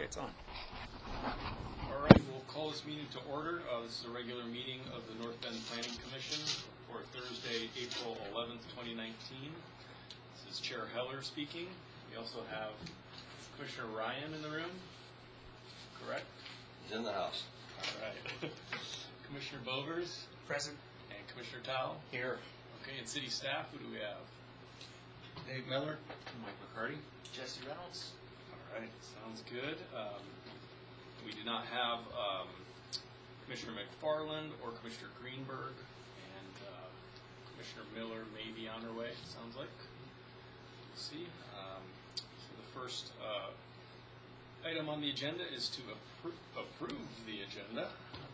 it's on. All right, we'll call this meeting to order. This is a regular meeting of the North Bend Planning Commission for Thursday, April 11th, 2019. This is Chair Heller speaking. We also have Commissioner Ryan in the room, correct? He's in the house. All right. Commissioner Bovers? Present. And Commissioner Towle? Here. Okay, and city staff, who do we have? Dave Miller. Mike McCarty. Jesse Reynolds. All right, sounds good. We do not have Commissioner McFarland or Commissioner Greenberg, and Commissioner Miller may be on her way, it sounds like. We'll see. So the first item on the agenda is to approve the agenda.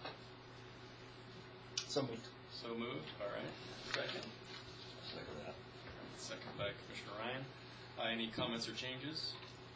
So moved. So moved. All right. Second. Second that. Second by Commissioner Ryan. Any comments or changes?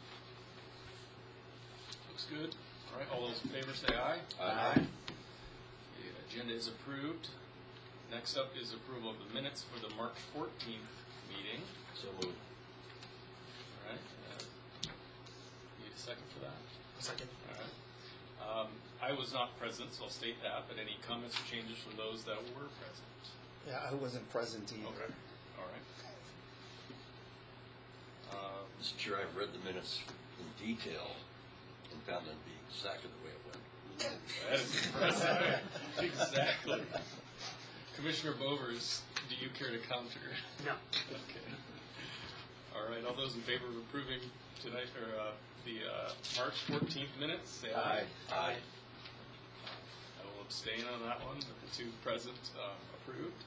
Looks good. All right. All those in favor say aye. Aye. The agenda is approved. Next up is approval of the minutes for the March 14th meeting. So moved. All right. Need a second for that? A second. All right. I was not present, so I'll state that, but any comments or changes from those that were present? Yeah, I wasn't present either. Okay. All right. Mr. Chair, I've read the minutes in detail and found them to be exactly the way it went. That is impressive. Exactly. Commissioner Bovers, do you care to counter? No. Okay. All right. All those in favor of approving tonight or the March 14th minutes, say aye. Aye. I will abstain on that one. But the two present approved.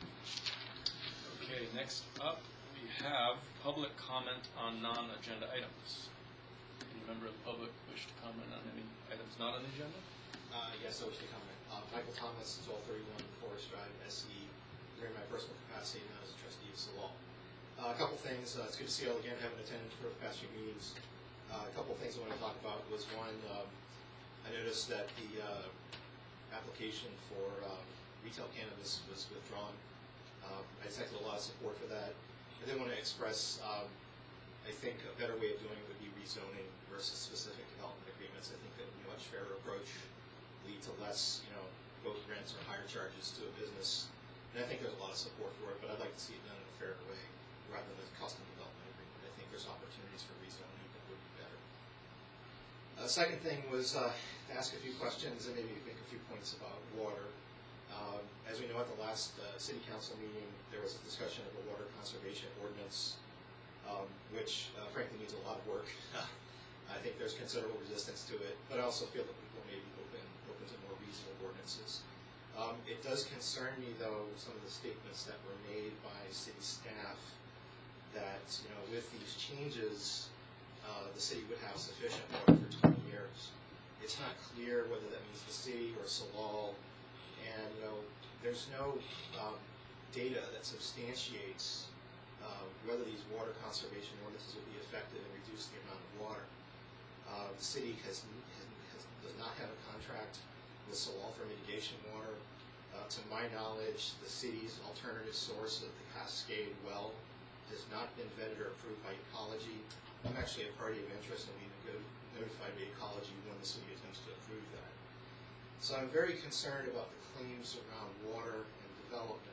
Okay. Next up, we have public comment on non-agenda items. Any member of the public wish to comment on any items not on the agenda? Yes, I wish to comment. Michael Thomas, 1231 Forest Drive, SE, during my personal capacity and as a trustee of Salal. A couple things. It's good to see you all again, having attended for the past few meetings. A couple things I want to talk about was one, I noticed that the application for retail cannabis was withdrawn. I detected a lot of support for that. I did want to express, I think a better way of doing it would be rezoning versus specific development agreements. I think that would be a much fairer approach, lead to less, both rents or higher charges to a business. And I think there's a lot of support for it, but I'd like to see it done in a fairer way rather than a custom development agreement. I think there's opportunities for rezoning that would be better. The second thing was to ask a few questions and maybe make a few points about water. As we know, at the last city council meeting, there was a discussion of a water conservation ordinance, which frankly needs a lot of work. I think there's considerable resistance to it, but I also feel that people may be open to more reasonable ordinances. It does concern me, though, some of the statements that were made by city staff that, with these changes, the city would have sufficient water for 20 years. It's not clear whether that means the city or Salal, and there's no data that substantiates whether these water conservation ordinances will be effective and reduce the amount of water. The city does not have a contract with Salal for mitigation water. To my knowledge, the city's alternative source of the Cascade well has not been vetted or approved by Ecology. I'm actually a party of interest, and we notified by Ecology when the city attempts to approve that. So I'm very concerned about the claims around water and development.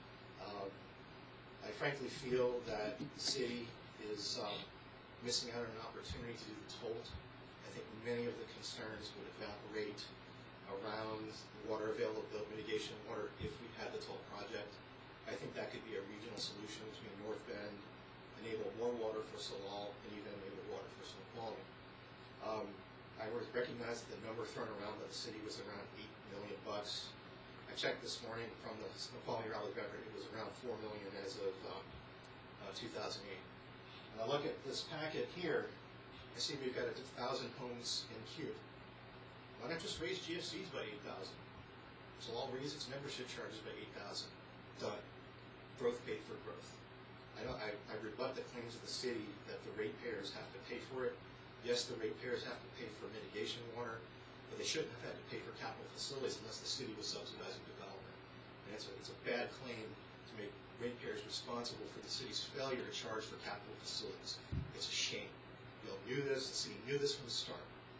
I frankly feel that the city is missing out on an opportunity to do the TOLT. I think many of the concerns would evaporate around water availability, mitigation water, if we had the TOLT project. I think that could be a regional solution between North Bend, enable more water for Salal, and even enable water for Snoqualmie. I recognize that the number thrown around by the city was around $8 million. I checked this morning from the Snoqualmie Raleigh record, it was around $4 million as of 2008. When I look at this packet here, I see we've got 1,000 homes in queue. Why not just raise GFCs by 8,000? Salal raise its membership charges by 8,000. Done. Growth paid for growth. I rebut the claims of the city that the ratepayers have to pay for it. Yes, the ratepayers have to pay for mitigation water, but they shouldn't have had to pay for capital facilities unless the city was subsidizing development. And it's a bad claim to make ratepayers responsible for the city's failure to charge for capital facilities. It's a shame. We all knew this. The city knew this from the start.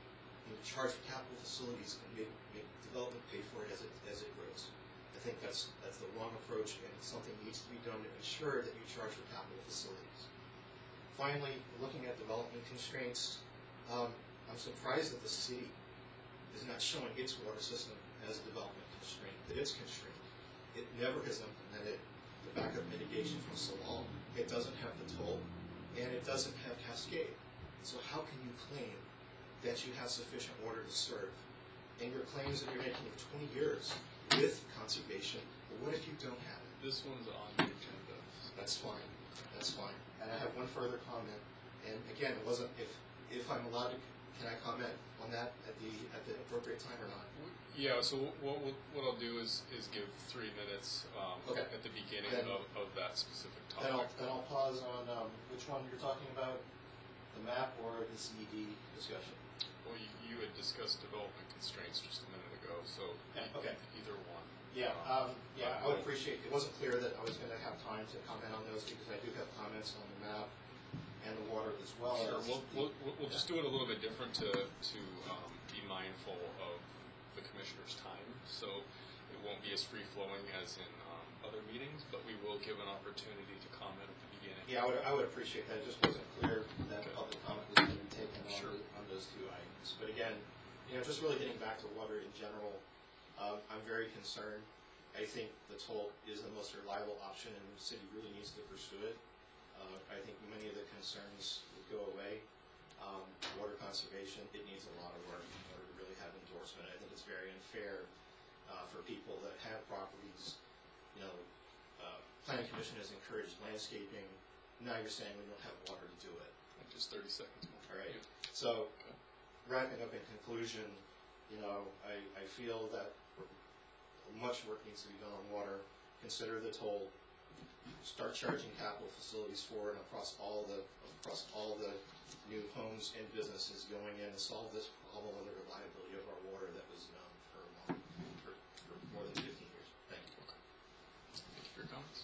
charge for capital facilities and make development pay for it as it grows. I think that's the wrong approach, and something needs to be done to ensure that you charge for capital facilities. Finally, looking at development constraints, I'm surprised that the city is not showing its water system as a development constraint, that it's constrained. It never has implemented the backup mitigation from Salal. It doesn't have the toll, and it doesn't have Cascade. So how can you claim that you have sufficient water to serve? And your claims that you're making of 20 years with conservation, but what if you don't have it? This one's on the agenda. That's fine. That's fine. And I have one further comment. And again, it wasn't if I'm allowed to. Can I comment on that at the appropriate time or not? Yeah. So what I'll do is give 3 minutes Okay. at the beginning Then- of that specific Then topic. I'll pause on which one you're talking about, the map or the CED discussion. Well, you had discussed development constraints just a minute ago, so Yeah, okay. either one. Yeah, I would appreciate, it wasn't clear that I was going to have time to comment on those because I do have comments on the map and the water as well. Sure. as We'll just do it a little bit different to be mindful of the commissioner's time. So it won't be as free flowing as in other meetings, but we will give an opportunity to comment at the beginning. Yeah, I would appreciate that. It just wasn't clear that public comment was going to be taken Sure. on those two items. But again, just really getting back to water in general, I'm very concerned. I think the toll is the most reliable option, and the city really needs to pursue it. I think many of the concerns would go away. Water conservation, it needs a lot of work in order to really have endorsement. I think it's very unfair for people that have properties. Planning Commission has encouraged landscaping. Now you're saying we don't have water to do it. Just 30 seconds more. All right. Yeah. So, wrapping up in conclusion, I feel that much work needs to be done on water. Consider the toll. Start charging capital facilities for it across all the new homes and businesses going in, and solve this problem of the reliability of our water that was known for more than 15 years. Thank you. Thank you for your comments.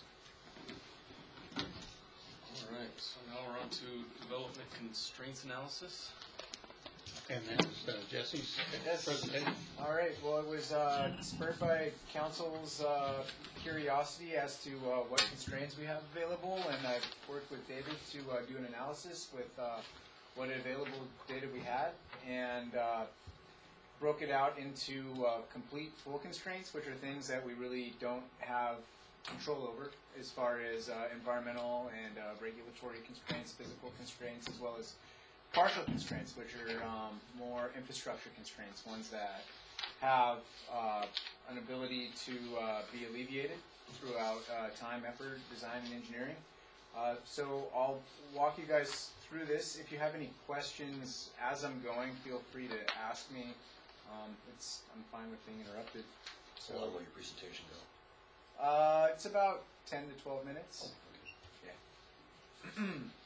All right, so now we're on to development constraints analysis. And that was Jesse's presentation. All right. Well, it was spurred by council's curiosity as to what constraints we have available, and I worked with David to do an analysis with what available data we had, and broke it out into complete full constraints, which are things that we really don't have control over, as far as environmental and regulatory constraints, physical constraints, as well as partial constraints, which are more infrastructure constraints, ones that have an ability to be alleviated throughout time, effort, design, and engineering. So I'll walk you guys through this. If you have any questions as I'm going, feel free to ask me. I'm fine with being interrupted. So how long will your presentation go? It's about 10 to 12 minutes. Yeah.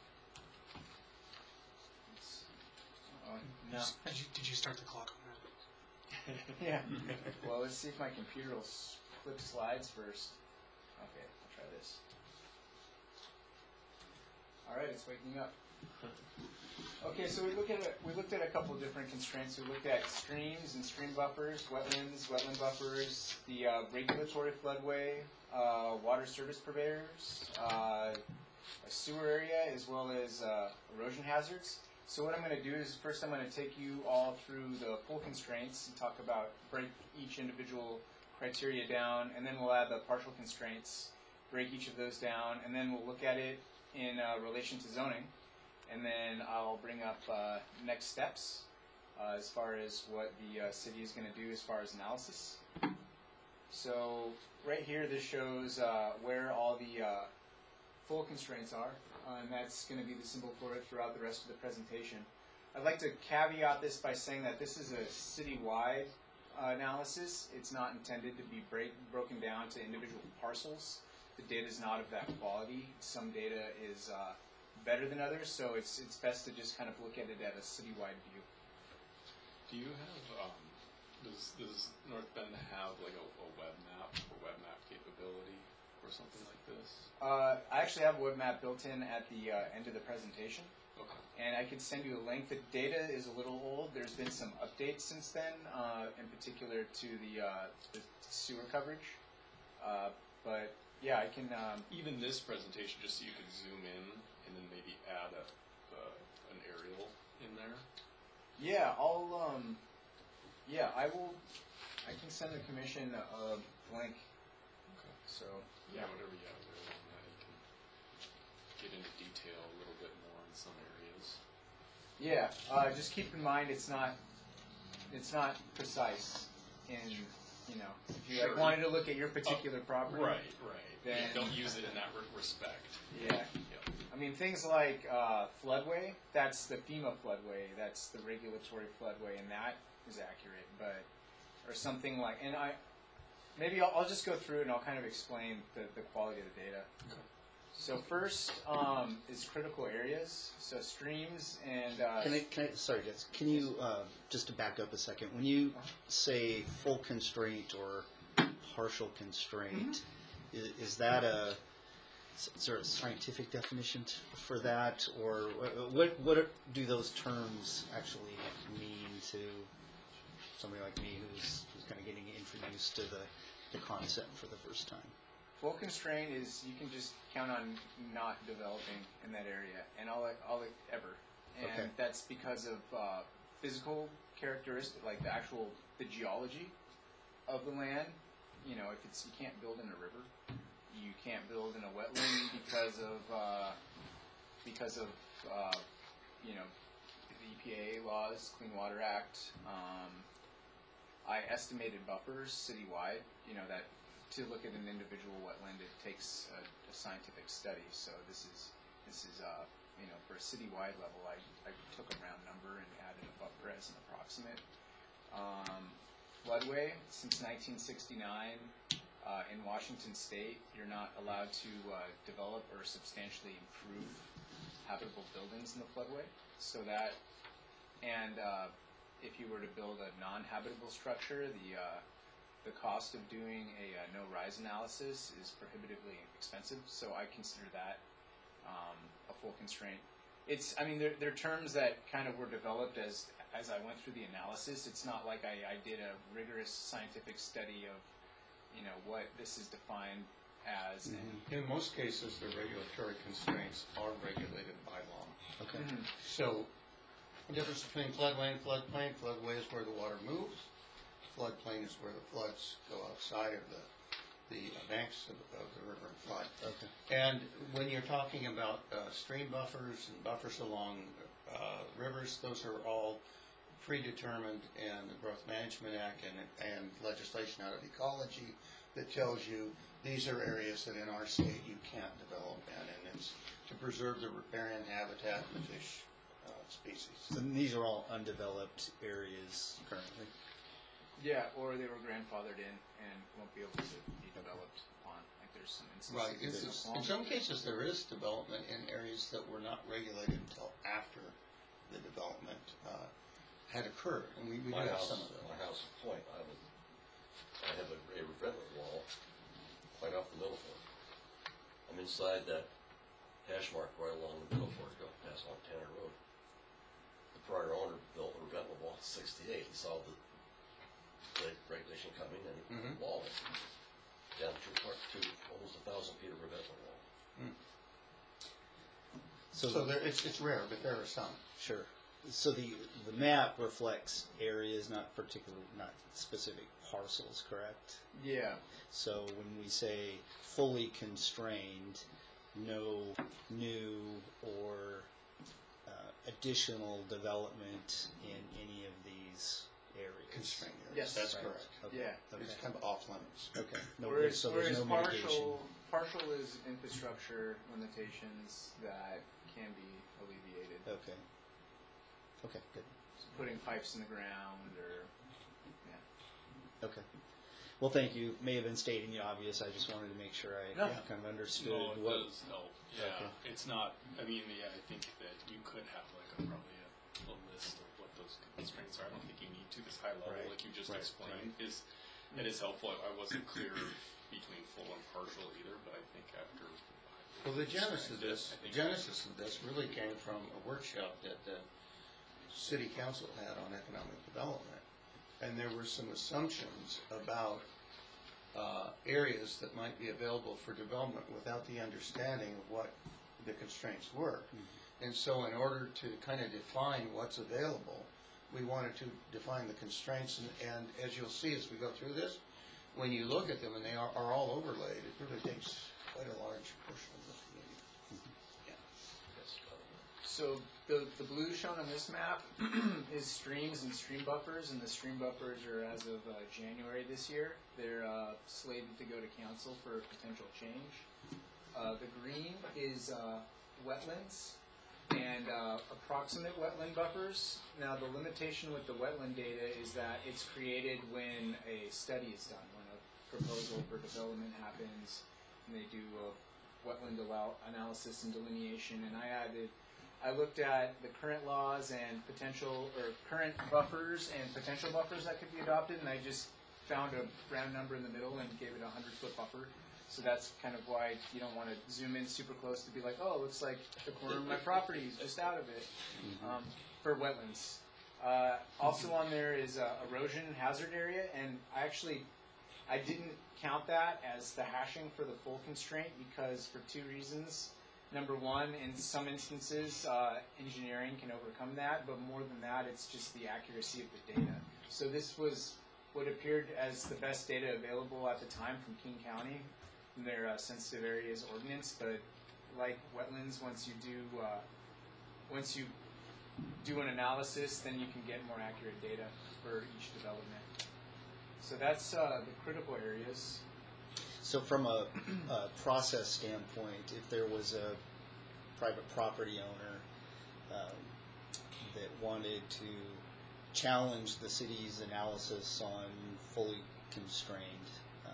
No. Did you start the clock on that? Yeah. Well, let's see if my computer will flip slides first. Okay, I'll try this. All right, it's waking up. Okay, so we looked at a couple of different constraints. We looked at streams and stream buffers, wetlands, wetland buffers, the regulatory floodway, water service purveyors, a sewer area, as well as erosion hazards. So what I'm going to do is first I'm going to take you all through the full constraints and talk about, break each individual criteria down, and then we'll add the partial constraints, break each of those down, and then we'll look at it in relation to zoning, and then I'll bring up next steps as far as what the city is going to do as far as analysis. So right here this shows where all the full constraints are. And that's going to be the symbol for it throughout the rest of the presentation. I'd like to caveat this by saying that this is a citywide analysis. It's not intended to be broken down to individual parcels. The data is not of that quality. Some data is better than others, so it's best to just kind of look at it at a citywide view. Do you have, does North Bend have like a web map or web map capability or something like this? I actually have a web map built in at the end of the presentation. Okay. And I could send you a link. The data is a little old. There's been some updates since then, in particular to the sewer coverage. But yeah, I can. Even this presentation, just so you can zoom in and then maybe add an aerial in there. Yeah, I'll. Yeah, I will. I can send the commission a link. Okay. So Yeah, whatever you have there on that, you can get into detail a little bit more in some areas. yeah, just keep in mind it's not precise. In if you Sure. wanted to look at your particular property, Right. Then- Yeah, don't use it in that respect. Yeah. Yep. I mean, things like floodway, that's the FEMA floodway, that's the regulatory floodway, and that is accurate. But, or something like, and maybe I'll just go through it and I'll kind of explain the quality of the data. Okay. So first is critical areas, so streams and. Sorry, guys. Can you just to back up a second? When you say full constraint or partial constraint, is that is there a scientific definition for that, or what do those terms actually mean to somebody like me who's kind of getting introduced to the concept for the first time? Full constraint is you can just count on not developing in that area, and all ever, and Okay. that's because of physical characteristics, like the geology of the land. You can't build in a river, you can't build in a wetland because of the EPA laws, Clean Water Act. I estimated buffers citywide. That to look at an individual wetland, it takes a scientific study. So this is for a citywide level, I took a round number and added a buffer as an approximate. Floodway, since 1969, in Washington State, you're not allowed to develop or substantially improve habitable buildings in the floodway. So that, and if you were to build a non-habitable structure, the cost of doing a no-rise analysis is prohibitively expensive. So I consider that a full constraint. They're terms that kind of were developed as I went through the analysis. It's not like I did a rigorous scientific study of what this is defined as. In most cases, the regulatory constraints are regulated by law. Okay. So, the difference between floodway and floodplain: floodway is where the water moves. Floodplain is where the floods go outside of the banks of the river and flood. Okay. And when you're talking about stream buffers and buffers along rivers, those are all predetermined in the Growth Management Act and legislation out of ecology that tells you these are areas that in our state you can't develop in, and it's to preserve the riparian habitat and the fish species. So these are all undeveloped areas currently. Yeah, or they were grandfathered in and won't be able to be developed upon. Like there's some Right. instances. In some cases, there is development in areas that were not regulated until after the development had occurred, and we do My have house, some of those. my house point, I have a revetment wall right off the middle fork. I'm inside that hash mark right along the middle fork, go past Montana Road. The prior owner built a revetment wall in '68. He saw the regulation coming, and he put a wall in. Down to almost 1,000 feet of revetment wall. So there, it's rare, but there are some. Sure. So the map reflects areas, not specific parcels, correct? Yeah. So when we say fully constrained, no new or additional development in any of these areas. Constrained areas. Yes. That's Right. correct. Okay. Yeah. Okay. It's kind of off limits. Okay. No, Whereas, so there's no mitigation. partial is infrastructure limitations that can be alleviated. Okay. Okay. Good. So putting pipes in the ground or Okay. Well, thank you. May have been stating the obvious. I just wanted to make sure I No. kind of understood No, it what. does help. Yeah, Okay. it's not. I think that you could have probably a list of what those constraints are. I don't think you need to this high level, Right. like you just Right. explained. It is helpful. I wasn't clear between full and partial either, but I think after Well, the genesis of I think- this really came from a workshop that the city council had on economic development. And there were some assumptions about areas that might be available for development without the understanding of what the constraints were. And so in order to kind of define what's available, we wanted to define the constraints. And as you'll see as we go through this, when you look at them and they are all overlaid, it really takes quite a large portion of the community. Yes, So the blue shown on this map is streams and stream buffers, and the stream buffers are as of January this year. They're slated to go to council for potential change. The green is wetlands and approximate wetland buffers. Now the limitation with the wetland data is that it's created when a study is done, when a proposal for development happens, and they do a wetland analysis and delineation. And I looked at the current laws and current buffers and potential buffers that could be adopted, and I just found a round number in the middle and gave it a 100-foot buffer. So that's kind of why you don't want to zoom in super close to be like, oh, it looks like the corner of my property is just out of it, for wetlands. Also on there is erosion hazard area, and I didn't count that as the hashing for the full constraint because for two reasons. Number one, in some instances, engineering can overcome that, but more than that, it's just the accuracy of the data. So this was what appeared as the best data available at the time from King County, from their sensitive areas ordinance. But like wetlands, once you do an analysis, then you can get more accurate data for each development. So that's the critical areas. So from a process standpoint, if there was a private property owner that wanted to challenge the city's analysis on fully constrained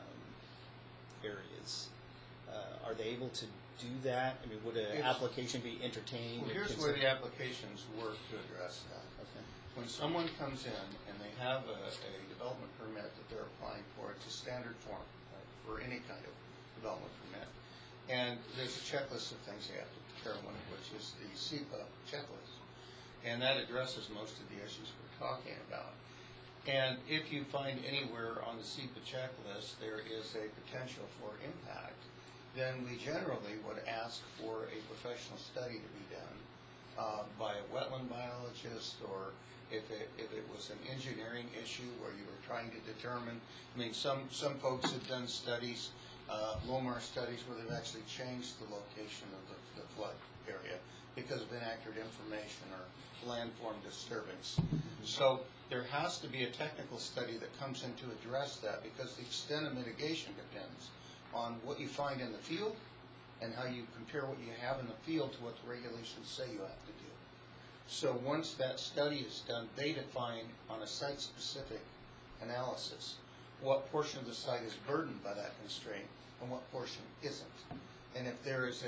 areas, are they able to do that? I mean, would an Yes. application be entertained? Well, here's where the applications work to address that. Okay. When someone comes in and they have a development permit that they're applying for, it's a standard form for any kind of development permit. And there's a checklist of things they have to determine, which is the SEPA checklist. And that addresses most of the issues we're talking about. And if you find anywhere on the SEPA checklist there is a potential for impact, then we generally would ask for a professional study to be done by a wetland biologist, or if it was an engineering issue where you were trying to determine, I mean, some folks have done studies, LOMAR studies, where they've actually changed the location of the flood area because of inaccurate information or landform disturbance. So there has to be a technical study that comes in to address that, because the extent of mitigation depends on what you find in the field and how you compare what you have in the field to what the regulations say you have to do. So once that study is done, they define on a site-specific analysis what portion of the site is burdened by that constraint and what portion isn't. And if there is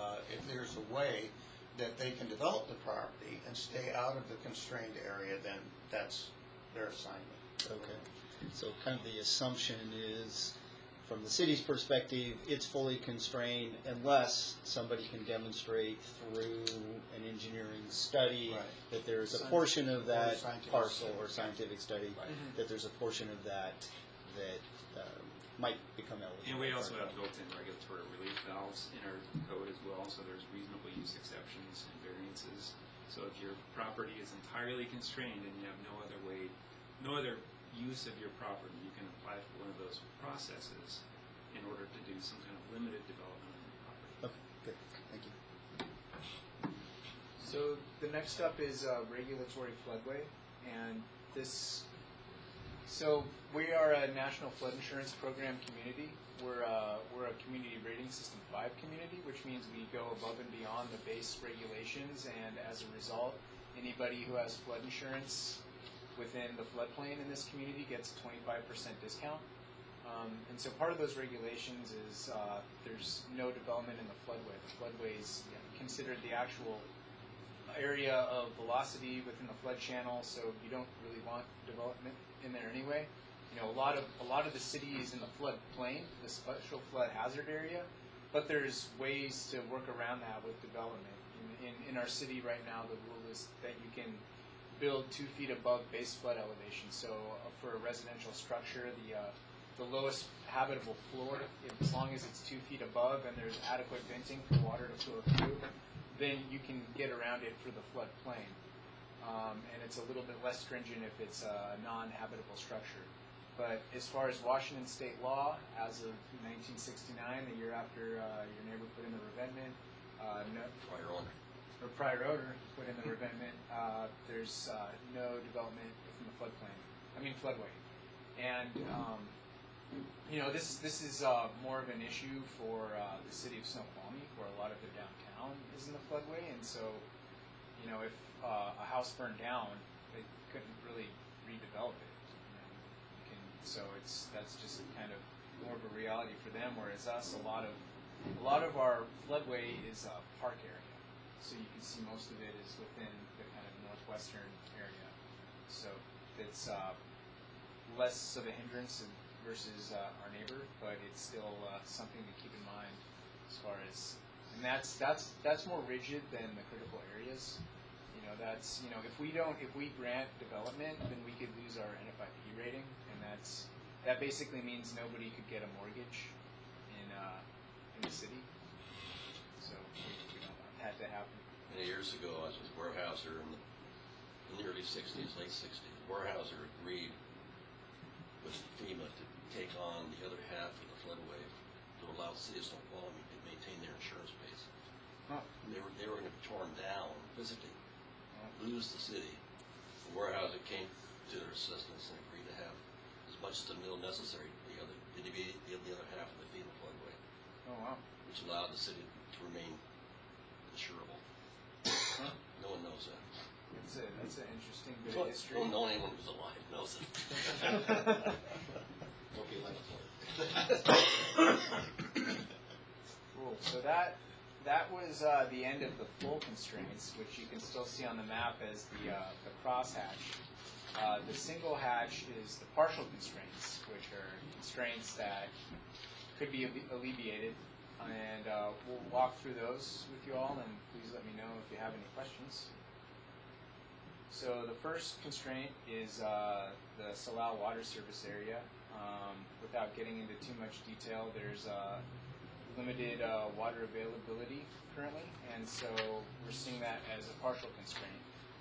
a way that they can develop the property and stay out of the constrained area, then that's their assignment. Okay. So kind of the assumption is, from the city's perspective, it's fully constrained unless somebody can demonstrate through an engineering study Right. that there's a portion of that scientific parcel study. or scientific study, that there's a portion of that might become eligible. And we also for- have built-in regulatory relief valves in our code as well, so there's reasonable use exceptions and variances. So if your property is entirely constrained and you have no other use of your property, you can apply for one of those processes in order to do some kind of limited development on your property. Okay, good. Thank you. So the next up is regulatory floodway, and this. So we are a National Flood Insurance Program community. We're a Community Rating System 5 community, which means we go above and beyond the base regulations, and as a result, anybody who has flood insurance within the floodplain in this community gets a 25% discount. And so part of those regulations is there's no development in the floodway. The floodway is considered the actual area of velocity within the flood channel, so you don't really want development in there anyway. You know, a lot of the cities in the floodplain, the special flood hazard area, but there's ways to work around that with development. In our city right now, the rule is that you can build 2 feet above base flood elevation. So for a residential structure, the lowest habitable floor, as long as it's 2 feet above and there's adequate venting for water to flow through, then you can get around it for the floodplain. And it's a little bit less stringent if it's a non-habitable structure. But as far as Washington state law, as of 1969, the year after your neighbor put in the revetment, prior owner put in the revetment, there's no development within the floodway. And this is more of an issue for the city of Snoqualmie, where a lot of their downtown is in the floodway, and so if a house burned down, they couldn't really redevelop it. So that's just kind of more of a reality for them. Whereas us, a lot of our floodway is a park area, so you can see most of it is within the kind of northwestern area. So it's less of a hindrance versus our neighbor, but it's still something to keep in mind as far as, and that's more rigid than the critical areas. If we grant development, then we could lose our NFIP rating, and that basically means nobody could get a mortgage in the city. So we don't want that to happen. Many years ago, I was with Weyerhaeuser in the early 60s, late 60s. Weyerhaeuser agreed with FEMA to take on the other half of the floodway to allow the city of Snoqualmie to maintain their insurance base. Huh. They were going to be torn down physically, lose the city. Weyerhaeuser came to their assistance and agreed to have as much as the mill necessary to be the other half of the FEMA floodway. Oh wow! Which allowed the city to remain insurable. Huh. No one knows that. That's an interesting bit of history. No anyone who's alive knows it. Don't be like a Cool. So that was the end of the full constraints, which you can still see on the map as the crosshatch. The single hatch is the partial constraints, which are constraints that could be alleviated, and we'll walk through those with you all, and please let me know if you have any questions. So the first constraint is the Salal Water Service area. Without getting into too much detail, there's limited water availability currently, and so we're seeing that as a partial constraint.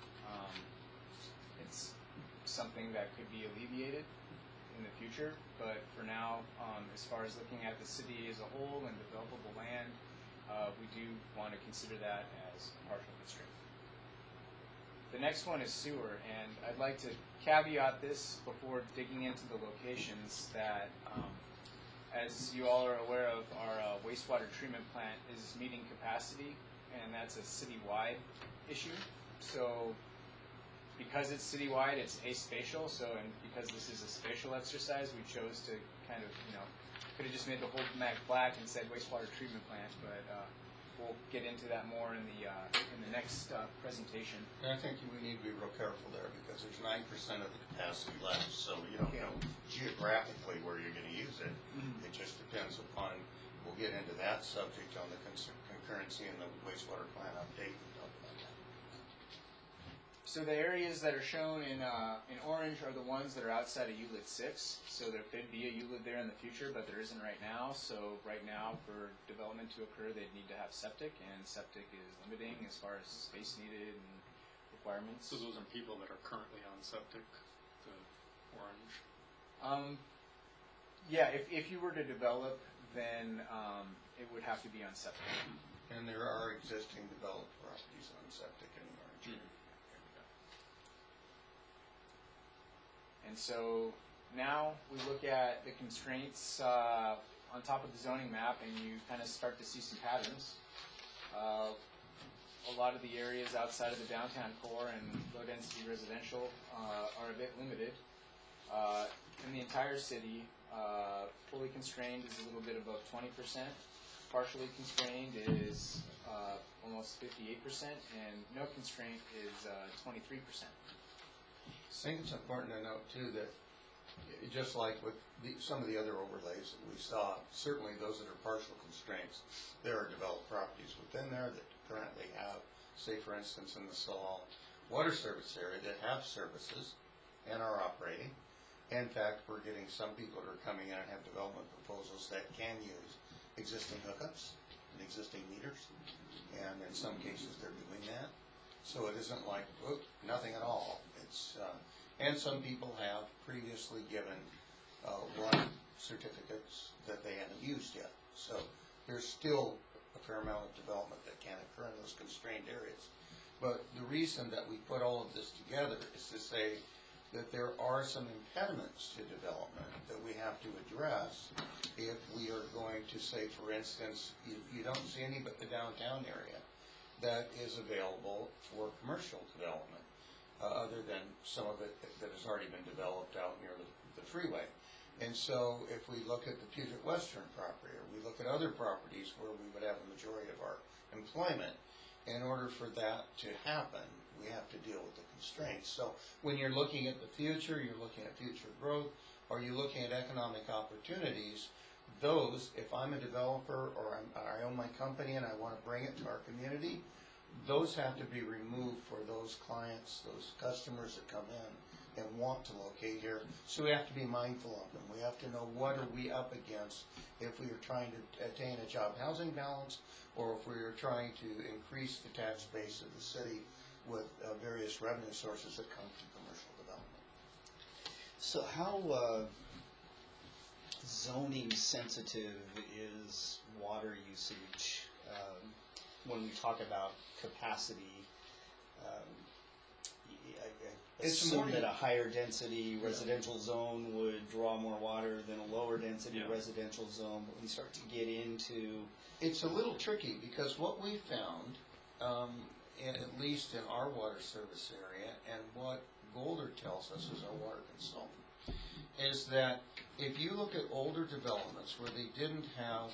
It's something that could be alleviated in the future, but for now, as far as looking at the city as a whole and developable land, we do want to consider that as a partial constraint. The next one is sewer, and I'd like to caveat this before digging into the locations that, as you all are aware of, our wastewater treatment plant is meeting capacity, and that's a citywide issue. So because it's citywide, it's aspatial, and because this is a spatial exercise, we chose to kind of, could have just made the whole map black and said wastewater treatment plant, but we'll get into that more in the next presentation. And I think we need to be real careful there, because there's 9% of the capacity left, so you don't know geographically where you're going to use it. Mm-hmm. It just depends upon, we'll get into that subject on the concurrency and the wastewater plant update. We'll talk about that. So the areas that are shown in orange are the ones that are outside of ULIT 6. So there could be a ULIT there in the future, but there isn't right now. So right now, for development to occur, they'd need to have septic, and septic is limiting as far as space needed and requirements. So those are people that are currently on septic, the orange. Yeah, if you were to develop, then it would have to be on septic. And there are existing developed properties on septic in the orange. And so now we look at the constraints on top of the zoning map, and you kind of start to see some patterns. A lot of the areas outside of the downtown core and low-density residential are a bit limited. In the entire city, fully constrained is a little bit above 20%. Partially constrained is almost 58%, and no constraint is 23%. I think it's important to note, too, that just like with some of the other overlays that we saw, certainly those that are partial constraints, there are developed properties within there that currently have, say for instance in the Salal water service area, that have services and are operating. In fact, we're getting some people that are coming in and have development proposals that can use existing hookups and existing meters, and in some cases they're doing that. So it isn't like, whoop, nothing at all. It's and some people have previously given water certificates that they haven't used yet. So there's still a fair amount of development that can occur in those constrained areas. But the reason that we put all of this together is to say that there are some impediments to development that we have to address if we are going to say, for instance, you don't see any but the downtown area that is available for commercial development, other than some of it that has already been developed out near the freeway. And so if we look at the Puget Western property, or we look at other properties where we would have a majority of our employment, in order for that to happen, we have to deal with the constraints. So when you're looking at the future, you're looking at future growth, or you're looking at economic opportunities, those, if I'm a developer or I own my company and I want to bring it to our community, those have to be removed for those clients, those customers that come in and want to locate here. So we have to be mindful of them. We have to know what are we up against if we are trying to attain a job housing balance, or if we are trying to increase the tax base of the city with various revenue sources that come from commercial development. So how zoning sensitive is water usage when we talk about capacity? I assume that a higher density residential zone would draw more water than a lower density residential zone, but when you start to get into... It's a little tricky because what we found, at least in our water service area, and what Golder tells us as our water consultant, is that if you look at older developments where they didn't have,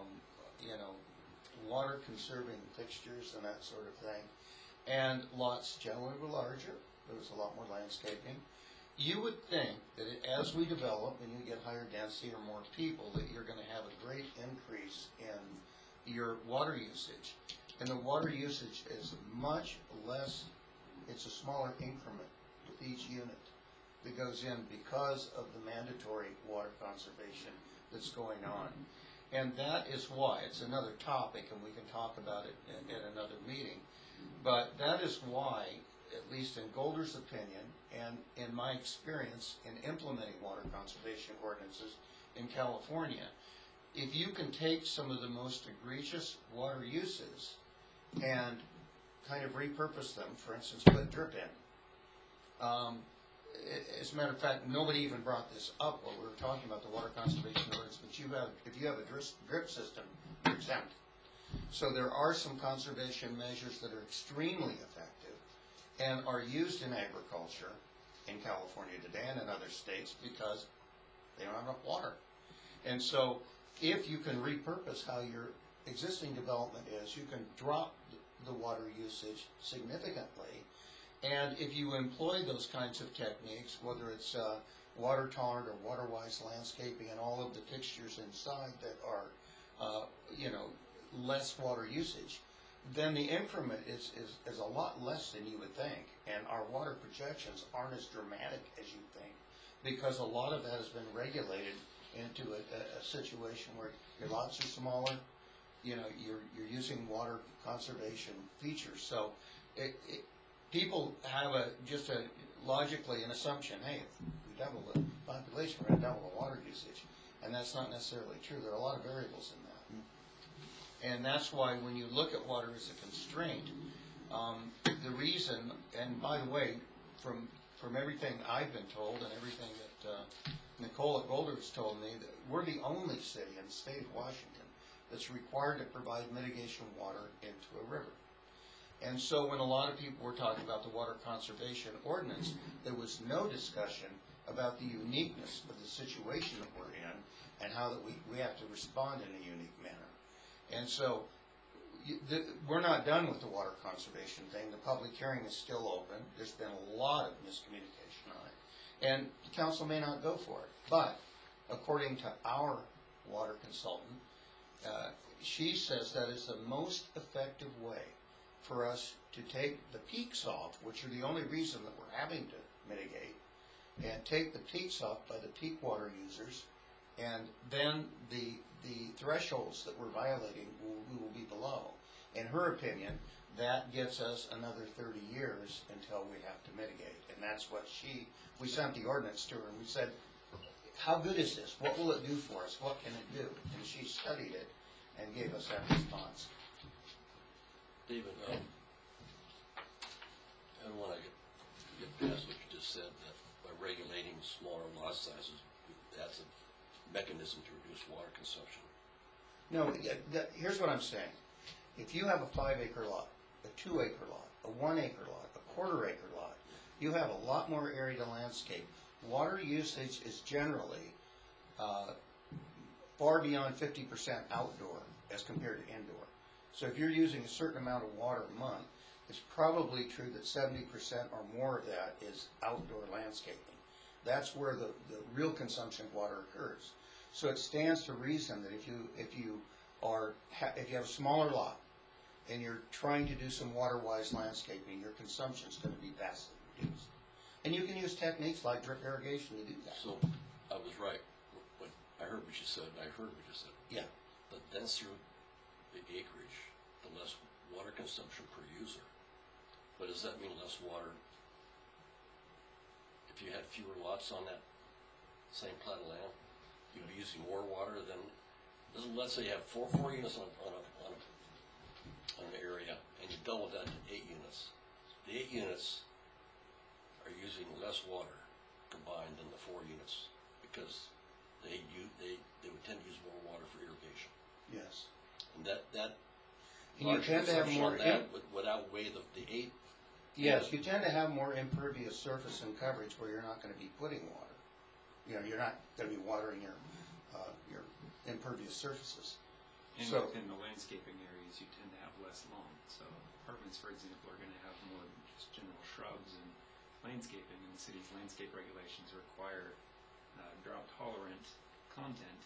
water conserving fixtures and that sort of thing, and lots generally were larger, there was a lot more landscaping, you would think that as we develop and you get higher density or more people, that you're going to have a great increase in your water usage. And the water usage is much less, it's a smaller increment with each unit that goes in because of the mandatory water conservation that's going on. And that is why, it's another topic and we can talk about it in another meeting, but that is why, at least in Golder's opinion and in my experience in implementing water conservation ordinances in California, if you can take some of the most egregious water uses and kind of repurpose them, for instance, put drip in. As a matter of fact, nobody even brought this up while we were talking about the water conservation ordinance, but if you have a drip system, you're exempt. So there are some conservation measures that are extremely effective and are used in agriculture in California today and in other states because they don't have enough water. And so if you can repurpose how your existing development is, you can drop the water usage significantly. And if you employ those kinds of techniques, whether it's water tolerant or water wise landscaping and all of the fixtures inside that are less water usage, then the increment is a lot less than you would think, and our water projections aren't as dramatic as you think, because a lot of that has been regulated into a situation where your lots are smaller, you're using water conservation features. So people have logically an assumption, hey, if we double the population, we're going to double the water usage, and that's not necessarily true. There are a lot of variables in that. And that's why when you look at water as a constraint, the reason, and by the way, from everything I've been told and everything that Nicole at Golder has told me, that we're the only city in the state of Washington that's required to provide mitigation water into a river. And so when a lot of people were talking about the water conservation ordinance, there was no discussion about the uniqueness of the situation that we're in and how that we have to respond in a unique manner. And so we're not done with the water conservation thing. The public hearing is still open. There's been a lot of miscommunication on it. And the council may not go for it, but according to our water consultant, she says that is the most effective way for us to take the peaks off, which are the only reason that we're having to mitigate, and take the peaks off by the peak water users, and then the thresholds that we're violating we will be below. In her opinion, that gets us another 30 years until we have to mitigate, and that's what we sent the ordinance to her, and we said, how good is this? What will it do for us? What can it do? And she studied it and gave us that response. David, I don't want to get past what you just said, that by regulating smaller lot sizes, that's a mechanism to reduce water consumption. No, here's what I'm saying. If you have a 5-acre lot, a 2-acre lot, a 1-acre lot, a quarter-acre lot, you have a lot more area to landscape. Water usage is generally far beyond 50% outdoor as compared to indoor. So if you're using a certain amount of water a month, it's probably true that 70% or more of that is outdoor landscaping. That's where the real consumption of water occurs. So it stands to reason that if you have a smaller lot and you're trying to do some water-wise landscaping, your consumption is going to be vastly reduced. And you can use techniques like drip irrigation to do that. So I was right. I heard what you said. Yeah. The denser the acreage, the less water consumption per user. But does that mean less water if you had fewer lots on that same plot of land? You'd be using more water than, let's say you have four units on an area, and you double that to 8 units. The 8 units are using less water combined than the 4 units because they would tend to use more water for irrigation. Yes. And that And you tend to have more would outweigh the 8. Yes, you tend to have more impervious surface and coverage where you're not going to be putting water. You know, you're not going to be watering your impervious surfaces. And So, within the landscaping areas, you tend to have less lawn. So apartments, for example, are going to have more just general shrubs and landscaping, and the city's landscape regulations require drought-tolerant content,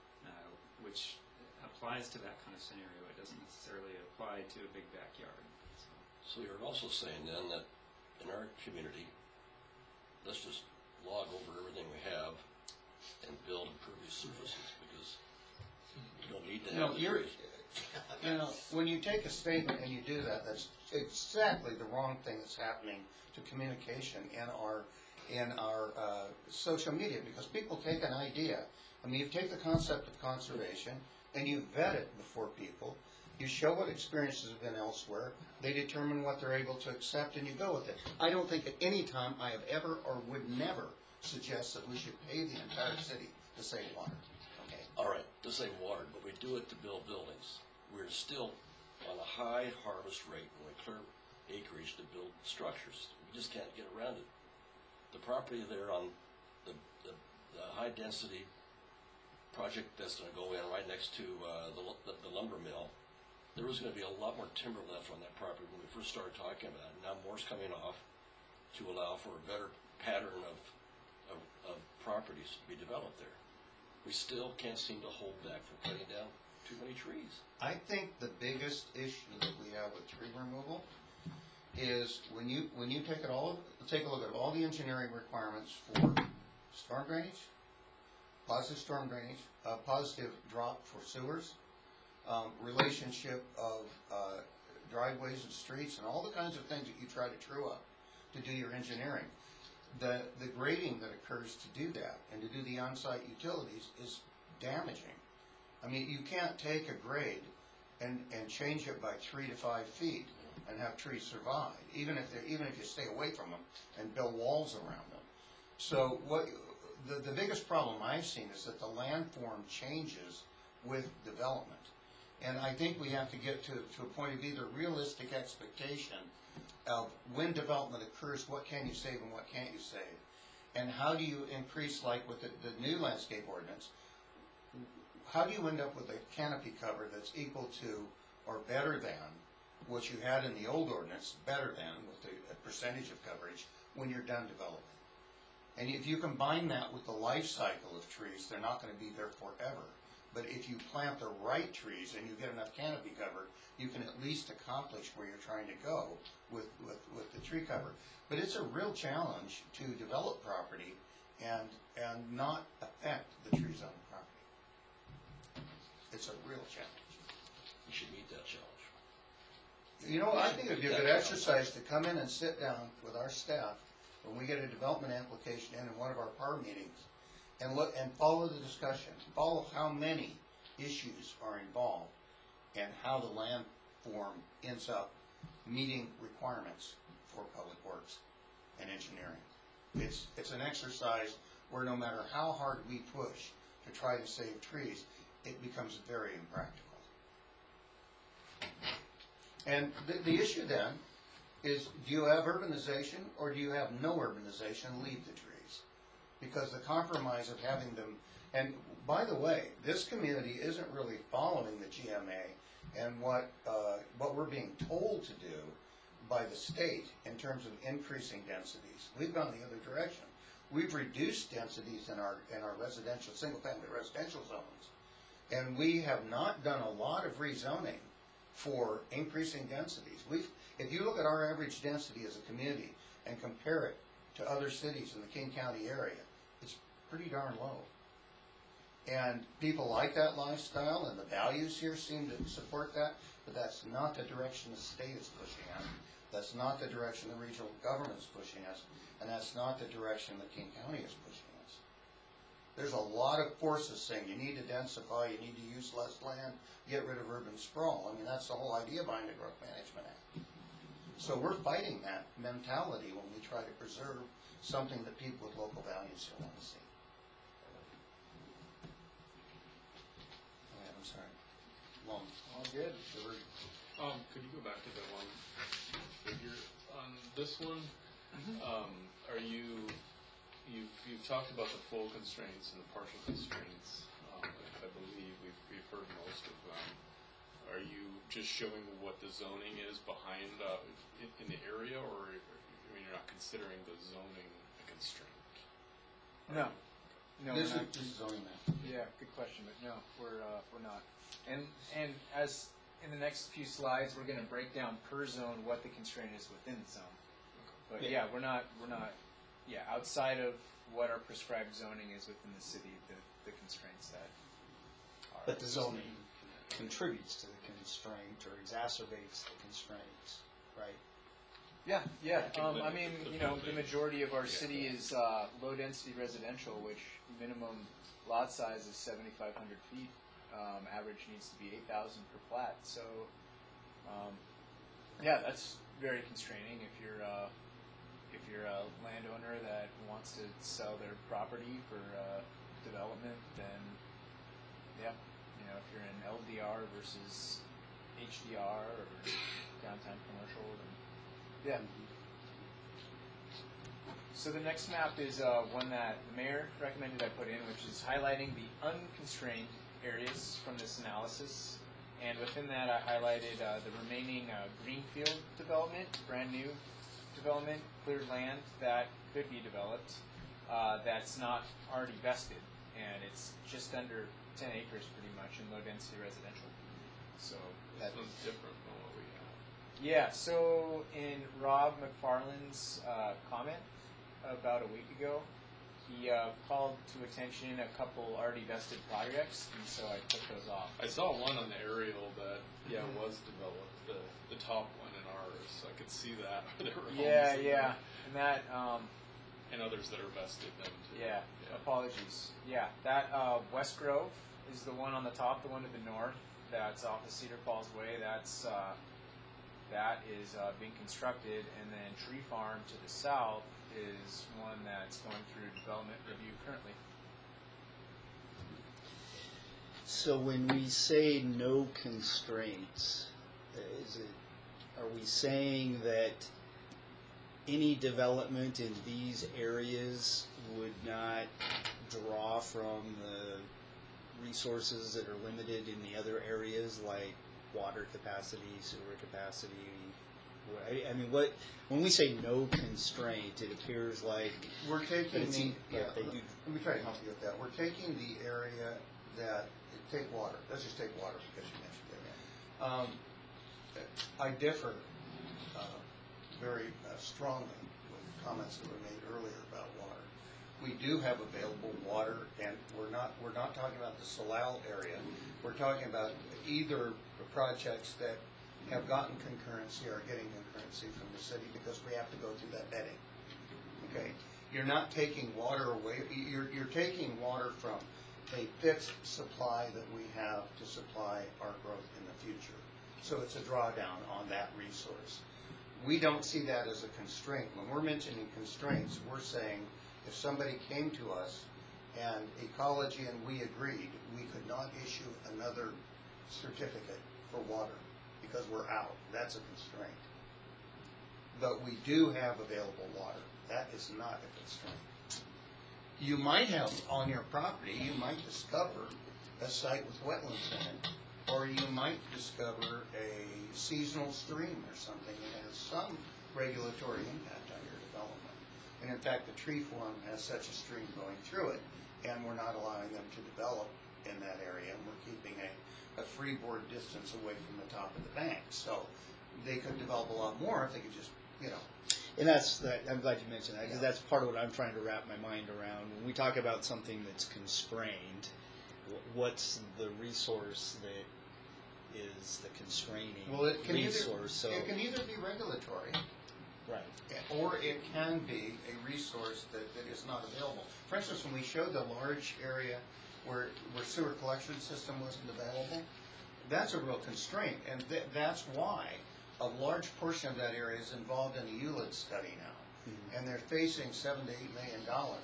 which applies to that kind of scenario. It doesn't necessarily apply to a big backyard. So you're also saying then that in our community, let's just log over everything we have and build impervious surfaces because you don't need to have the trees. when you take a statement and you do that, that's exactly the wrong thing that's happening to communication in our social media, because people take an idea. I mean, you take the concept of conservation and you vet it before people. You show what experiences have been elsewhere. They determine what they're able to accept, and you go with it. I don't think at any time I have ever or would never suggest that we should pay the entire city to save water. Okay. All right, to save water, but we do it to build buildings. We're still on a high harvest rate when we clear acreage to build structures. We just can't get around it. The property there on the high density project that's going to go in right next to the lumber mill, there was going to be a lot more timber left on that property when we first started talking about it. Now more's coming off to allow for a better pattern of properties to be developed there. We still can't seem to hold back from cutting down too many trees. I think the biggest issue that we have with tree removal is when you take a look at all the engineering requirements for storm drainage, positive storm drainage, positive drop for sewers, relationship of driveways and streets, and all the kinds of things that you try to true up to do your engineering. The grading that occurs to do that and to do the on-site utilities is damaging. I mean, you can't take a grade and change it by 3 to 5 feet and have trees survive, even if you stay away from them and build walls around them. So the biggest problem I've seen is that the landform changes with development. And I think we have to get to a point of either realistic expectation of when development occurs, what can you save and what can't you save? And how do you increase, like with the new landscape ordinance, how do you end up with a canopy cover that's equal to or better than what you had in the old ordinance, better than with a percentage of coverage when you're done developing? And if you combine that with the life cycle of trees, they're not gonna be there forever. But if you plant the right trees and you get enough canopy cover, you can at least accomplish where you're trying to go with the tree cover. But it's a real challenge to develop property and not affect the trees on the property. It's a real challenge. You should meet that challenge. You know, I think it'd be a good exercise to come in and sit down with our staff when we get a development application in one of our PAR meetings and look and follow the discussion, follow how many issues are involved and how the land form ends up meeting requirements for public works and engineering. It's an exercise where no matter how hard we push to try to save trees, it becomes very impractical. And the issue then is, do you have urbanization or do you have no urbanization, leave the trees? Because the compromise of having them, and by the way, this community isn't really following the GMA and what we're being told to do by the state in terms of increasing densities. We've gone the other direction. We've reduced densities in our residential, single-family residential zones, and we have not done a lot of rezoning for increasing densities. If you look at our average density as a community and compare it to other cities in the King County area, it's pretty darn low. And people like that lifestyle, and the values here seem to support that, but that's not the direction the state is pushing us. That's not the direction the regional government is pushing us, and that's not the direction that King County is pushing us. There's a lot of forces saying you need to densify, you need to use less land, get rid of urban sprawl. I mean, that's the whole idea behind the Growth Management Act. So we're fighting that mentality when we try to preserve something that people with local values here want to see. I'm sorry. Long. All good. Could you go back to the one figure on this one? Are you've talked about the full constraints and the partial constraints. I believe we've heard most of them. Are you just showing what the zoning is behind in the area, or you're not considering the zoning a constraint? No. No, This we're not. is zoning map. Yeah, good question, but no, we're not. And as in the next few slides, we're going to break down per zone what the constraint is within the zone. But yeah, we're not. Yeah, outside of what our prescribed zoning is within the city, the constraints that are. But the zoning contributes to the constraint or exacerbates the constraints, right? Yeah. I mean, the majority of our city is low-density residential, which minimum lot size is 7,500 feet. Average needs to be 8,000 per plat. So, yeah, that's very constraining. If you're a landowner that wants to sell their property for development, then yeah, if you're in LDR versus HDR or downtown commercial, then yeah. So the next map is one that the mayor recommended I put in, which is highlighting the unconstrained areas from this analysis. And within that, I highlighted the remaining greenfield development, brand new development, cleared land that could be developed that's not already vested. And it's just under 10 acres pretty much in low density residential. So That one's different from what we have. yeah, so in Rob McFarland's comment about a week ago, he called to attention a couple already vested projects, and so I took those off. I saw one on the aerial that was developed, the top one in ours. So I could see that. There were homes in there. And that and others that are vested then too. yeah, apologies. Yeah, that West Grove is the one on the top, the one to the north. That's off of Cedar Falls Way. That is being constructed, and then Tree Farm to the south is one that's going through development review currently. So when we say no constraints, are we saying that any development in these areas would not draw from the resources that are limited in the other areas, like water capacity, sewer capacity, I mean, what when we say no constraint, it appears like We're but taking it the, seems yeah, like they do. let me try to help you with that. We're taking the area that, take water, let's just take water because you mentioned it. I differ very strongly with comments that were made earlier about water. We do have available water, and we're not talking about the Salal area. We're talking about either projects that have gotten concurrency or getting concurrency from the city because we have to go through that vetting. Okay, you're not taking water away. You're taking water from a fixed supply that we have to supply our growth in the future. So it's a drawdown on that resource. We don't see that as a constraint. When we're mentioning constraints, we're saying if somebody came to us and ecology and we agreed, we could not issue another certificate for water because we're out. That's a constraint. But we do have available water. That is not a constraint. You might have on your property, you might discover a site with wetlands in it, or you might discover a seasonal stream or something that has some regulatory impact on your development. And in fact, the tree form has such a stream going through it, and we're not allowing them to develop in that area, and we're keeping a freeboard distance away from the top of the bank. So they could develop a lot more if they could just, you know. And I'm glad you mentioned that because that's part of what I'm trying to wrap my mind around. When we talk about something that's constrained, what's the resource that is the constraining resource? It can either be regulatory, right, or it can be a resource that is not available. For instance, when we showed the large area where sewer collection system wasn't available, that's a real constraint, and that's why a large portion of that area is involved in a ULID study now, and they're facing $7 to $8 million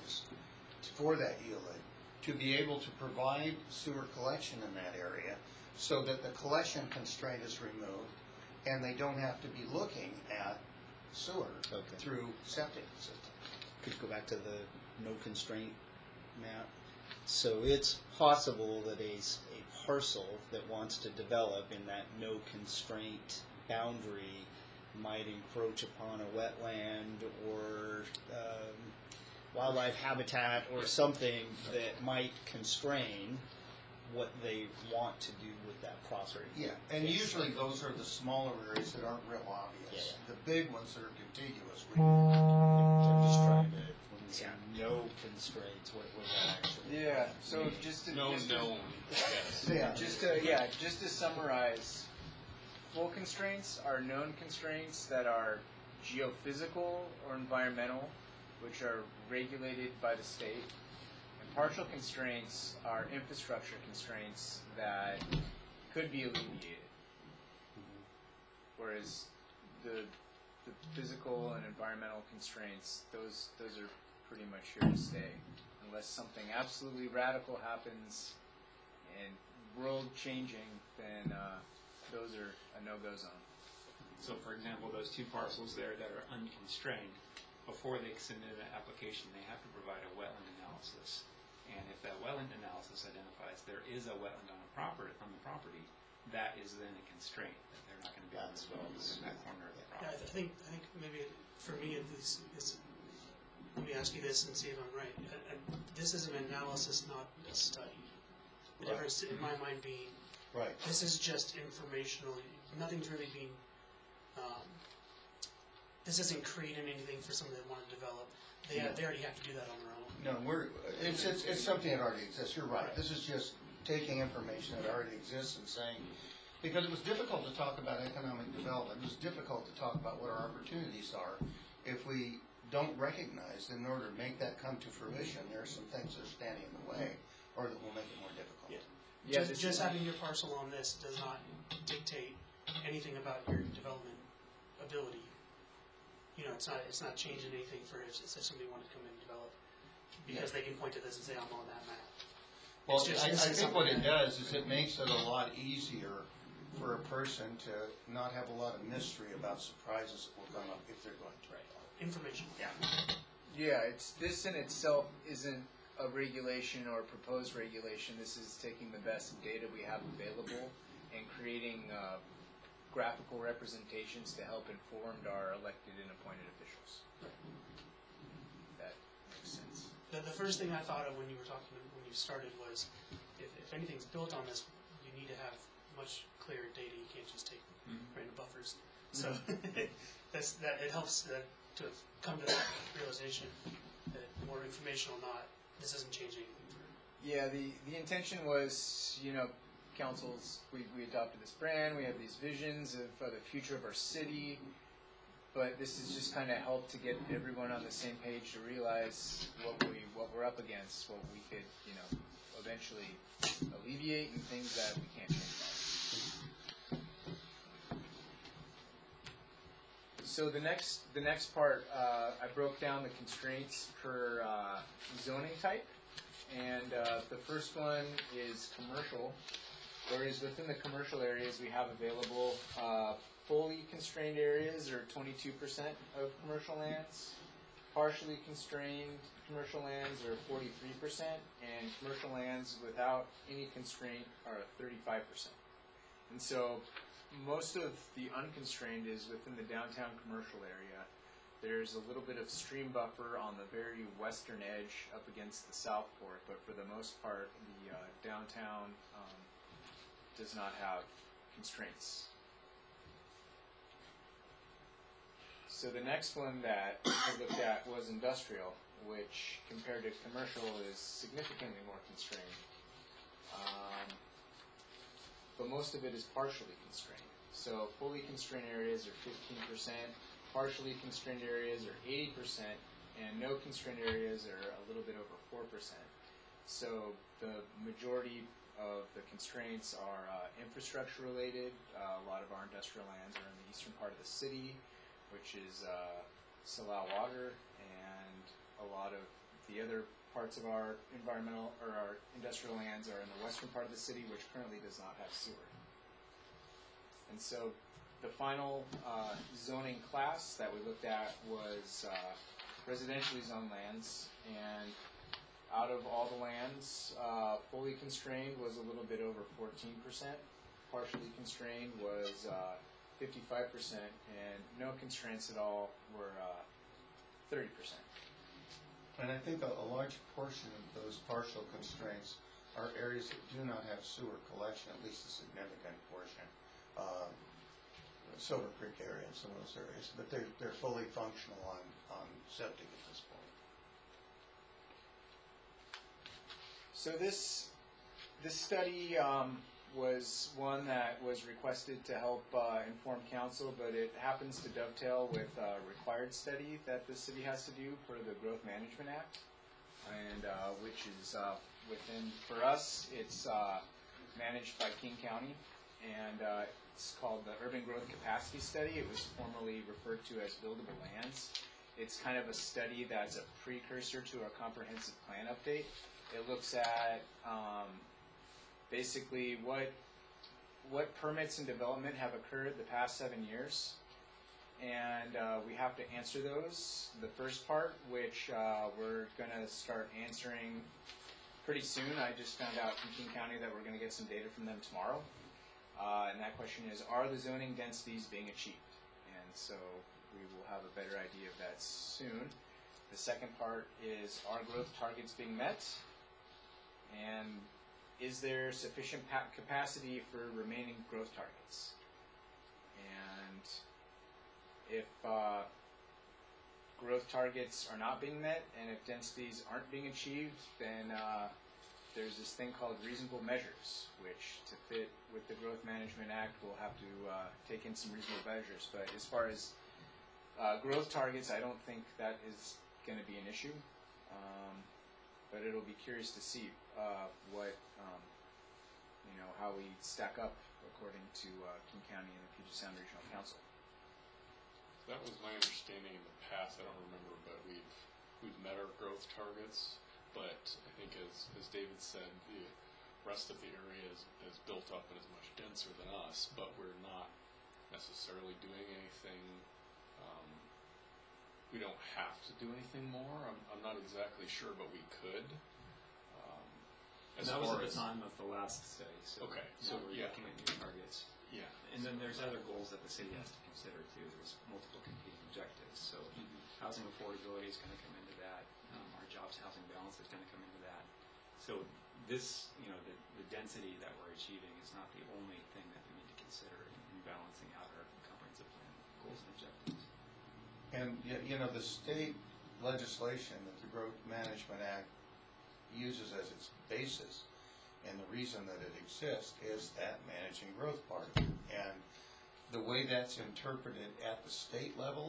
for that ULID to be able to provide sewer collection in that area, so that the collection constraint is removed, and they don't have to be looking at sewer through septic systems. Could you go back to the no constraint map? So it's possible that a parcel that wants to develop in that no constraint boundary might encroach upon a wetland or wildlife habitat or something that might constrain what they want to do with that property. Yeah, and usually those are the smaller areas that aren't real obvious. Yeah. The big ones that are contiguous. I'm just trying to, when we say no constraints, what that actually Yeah. So just to just to summarize, full constraints are known constraints that are geophysical or environmental, which are regulated by the state. And partial constraints are infrastructure constraints that could be alleviated. Whereas the physical and environmental constraints, those are pretty much here to stay. Unless something absolutely radical happens and world changing, then those are a no-go zone. So, for example, those two parcels there that are unconstrained, before they submit an application, they have to provide a wetland analysis. And if that wetland analysis identifies there is a wetland on the property, that is then a constraint that they're not going to be able to develop in that corner of the Yeah, I property. think maybe for me at least, let me ask you this and see if I'm right. This is an analysis, not a study. The difference in my mind being, Right. this is just informational. Nothing's really being. This isn't creating anything for somebody that want to develop. They already have to do that on their own. No, it's something that already exists. You're right. This is just taking information that already exists and saying, because it was difficult to talk about economic development. It was difficult to talk about what our opportunities are if we don't recognize that in order to make that come to fruition, there are some things that are standing in the way or that will make it more difficult. Yeah, Just having your parcel on this does not dictate anything about your development ability. You know, it's not changing anything for if somebody wanted to come in and develop because they can point to this and say, I'm on that map. Well, It's just- I this is think what it something does is it makes it a lot easier for a person to not have a lot of mystery about surprises that will come up if they're going to. Information. Yeah, this in itself isn't a regulation or a proposed regulation. This is taking the best data we have available and creating graphical representations to help inform our elected and appointed officials. That makes sense. The first thing I thought of when you were talking, when you started, was if anything's built on this, you need to have much clearer data. You can't just take random buffers. So it helps to come to that realization that more information or not, this doesn't change anything. Yeah, the intention was, councils, we adopted this brand, we have these visions of the future of our city, but this is just kind of help to get everyone on the same page to realize what we're up against, what we could, eventually alleviate, and things that we can't change. So the next part, I broke down the constraints per zoning type. And the first one is commercial, whereas within the commercial areas we have available fully constrained areas, or 22% of commercial lands, partially constrained commercial lands are 43%, and commercial lands without any constraint are 35%. And so most of the unconstrained is within the downtown commercial area. There's a little bit of stream buffer on the very western edge up against the South Fork, but for the most part, the downtown does not have constraints. So the next one that I looked at was industrial, which compared to commercial is significantly more constrained. But most of it is partially constrained. So fully constrained areas are 15%. Partially constrained areas are 80%, and no constrained areas are a little bit over 4%. So the majority of the constraints are infrastructure related. A lot of our industrial lands are in the eastern part of the city, which is Salau Water, and a lot of the other parts of our environmental or our industrial lands are in the western part of the city, which currently does not have sewer. And so the final zoning class that we looked at was residentially zoned lands, and out of all the lands, fully constrained was a little bit over 14%, partially constrained was 55%, and no constraints at all were 30%. And I think a large portion of those partial constraints are areas that do not have sewer collection, at least a significant portion. Silver Creek area and some of those areas, but they're fully functional on septic at this point. So this study was one that was requested to help inform council, but it happens to dovetail with a required study that the city has to do for the Growth Management Act, and which is within, for us, it's managed by King County, and it's called the Urban Growth Capacity Study. It was formerly referred to as Buildable Lands. It's kind of a study that's a precursor to our comprehensive plan update. It looks at basically what permits and development have occurred the past 7 years, and we have to answer those. The first part, which we're going to start answering pretty soon. I just found out from King County that we're going to get some data from them tomorrow. And that question is, are the zoning densities being achieved? And so we will have a better idea of that soon. The second part is, are growth targets being met? And is there sufficient capacity for remaining growth targets? And if growth targets are not being met, and if densities aren't being achieved, then there's this thing called reasonable measures, which to fit with the Growth Management Act, we'll have to take in some reasonable measures. But as far as growth targets, I don't think that is going to be an issue. But it'll be curious to see what, how we stack up according to King County and the Puget Sound Regional Council. That was my understanding in the past. I don't remember, but we've met our growth targets. But I think, as David said, the rest of the area is built up and is much denser than us. But we're not necessarily doing anything. We don't have to do anything more. I'm not exactly sure, but we could. That was at the time of the last study. So okay, so so we're yeah. looking at new targets. Yeah, and then there's other goals that the city has to consider too. There's multiple competing objectives. So housing affordability is going to come into that. Our jobs housing balance is going to come into that. So this, the density that we're achieving is not the only thing that we need to consider in balancing out our comprehensive plan goals and objectives. And, the state legislation that the Growth Management Act uses as its basis, and the reason that it exists is that managing growth part. And the way that's interpreted at the state level,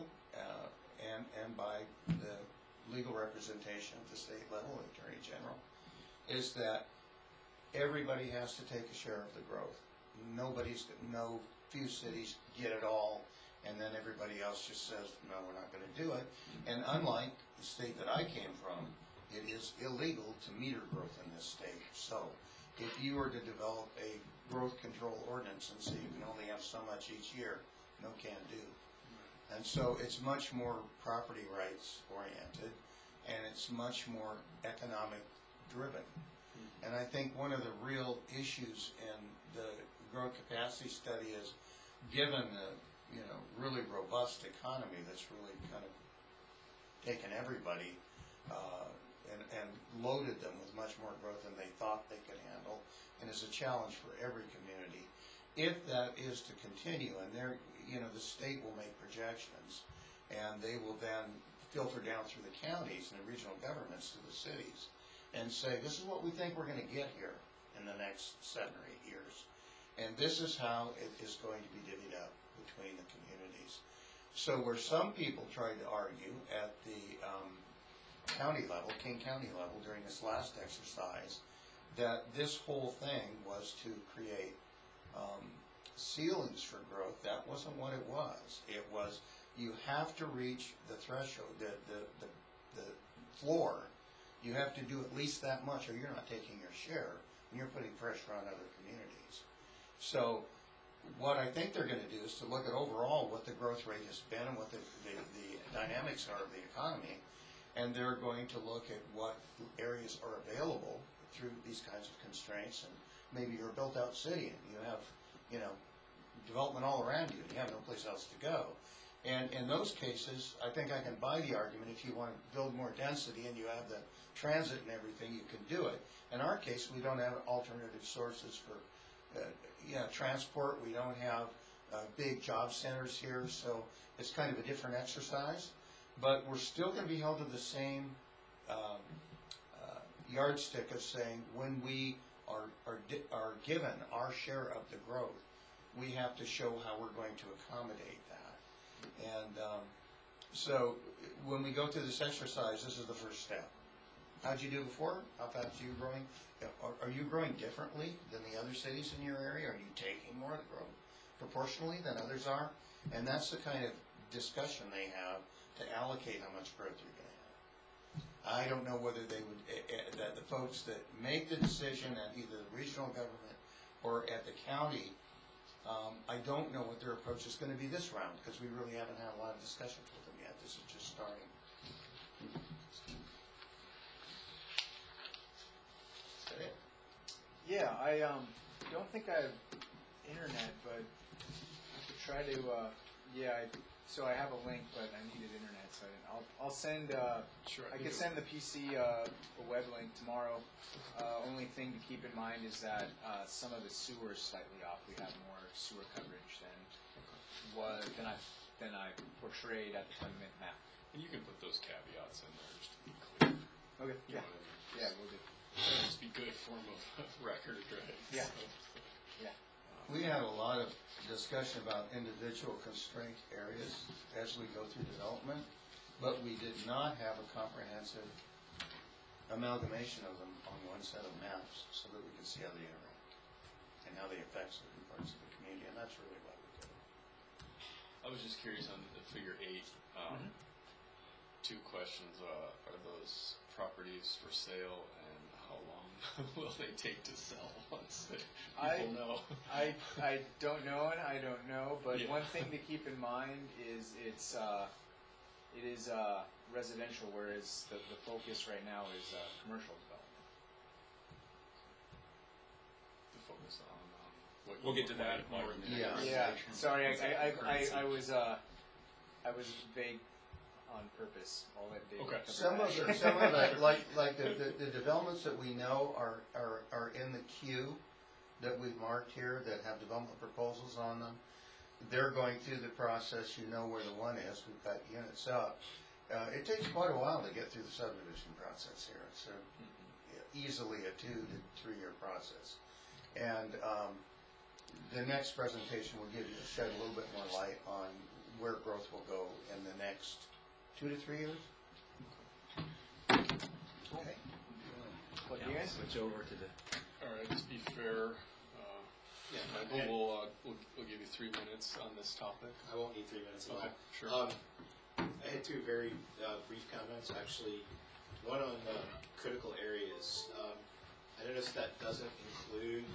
and by the legal representation at the state level, the Attorney General, is that everybody has to take a share of the growth. No few cities get it all, and then everybody else just says, no, we're not going to do it. And unlike the state that I came from, it is illegal to meter growth in this state. So if you were to develop a growth control ordinance and say you can only have so much each year, no can do. And so it's much more property rights oriented, and it's much more economic driven. And I think one of the real issues in the growth capacity study is, given the really robust economy that's really kind of taken everybody and loaded them with much more growth than they thought they could handle, and is a challenge for every community. If that is to continue, and the state will make projections, and they will then filter down through the counties and the regional governments to the cities, and say, this is what we think we're going to get here in the next 7 or 8 years. And this is how it is going to be divvied up between the communities. So where some people tried to argue at the county level, King County level, during this last exercise, that this whole thing was to create ceilings for growth, that wasn't what it was. It was, you have to reach the threshold, the floor. You have to do at least that much, or you're not taking your share, and you're putting pressure on other communities. So what I think they're going to do is to look at overall what the growth rate has been and what the dynamics are of the economy, and they're going to look at what areas are available through these kinds of constraints. And maybe you're a built-out city and you have, development all around you and you have no place else to go. And in those cases, I think I can buy the argument, if you want to build more density and you have the transit and everything, you can do it. In our case, we don't have alternative sources for transport. We don't have big job centers here, so it's kind of a different exercise. But we're still going to be held to the same yardstick of saying, when we are given our share of the growth, we have to show how we're going to accommodate that. And so when we go through this exercise, this is the first step. How'd you do before? How fast are you growing? Are you growing differently than the other cities in your area? Are you taking more of the growth proportionally than others are? And that's the kind of discussion they have to allocate how much growth you're going to have. I don't know whether they would, that the folks that make the decision at either the regional government or at the county, I don't know what their approach is going to be this round, because we really haven't had a lot of discussions with them yet. This is just starting. Is that it? Yeah, I don't think I have internet, but I could try to. So I have a link, but I needed internet, so I'll send. Sure. I could send the PC a web link tomorrow. Only thing to keep in mind is that some of the sewer is slightly off. We have more sewer coverage than I portrayed at the 20-minute map. And you can put those caveats in there just to be clear. Okay. You Yeah. know what I mean? Yeah, we'll do. Just be good form of record, right? Yeah. So, Yeah. We had a lot of discussion about individual constraint areas as we go through development, but we did not have a comprehensive amalgamation of them on one set of maps so that we could see how they interact and how they affect certain parts of the community, and that's really why we did it. I was just curious on the figure 8. Two questions. Are those properties for sale, and how long will they take to sell once people know? I don't know, and I don't know. But Yeah. one thing to keep in mind is it is residential, whereas the focus right now is commercial development. To focus on what We'll you get to that require more. in the Yeah. Yeah, sorry, Currency. I was vague on purpose. I'll let David Okay. cover that. Some of it, like the developments that we know are in the queue that we've marked here that have development proposals on them. They're going through the process, you know where the one is, we've got units up. It takes quite a while to get through the subdivision process here. It's easily a 2 to 3 year process. And the next presentation will give you, shed a little bit more light on where growth will go in the next 2 to 3 years. Okay. What do you guys? Switch over to the. All right, to be fair, Michael, we'll give you 3 minutes on this topic. I won't need 3 minutes at all. Okay, sure. I had two very brief comments, actually. One on critical areas. I noticed that doesn't include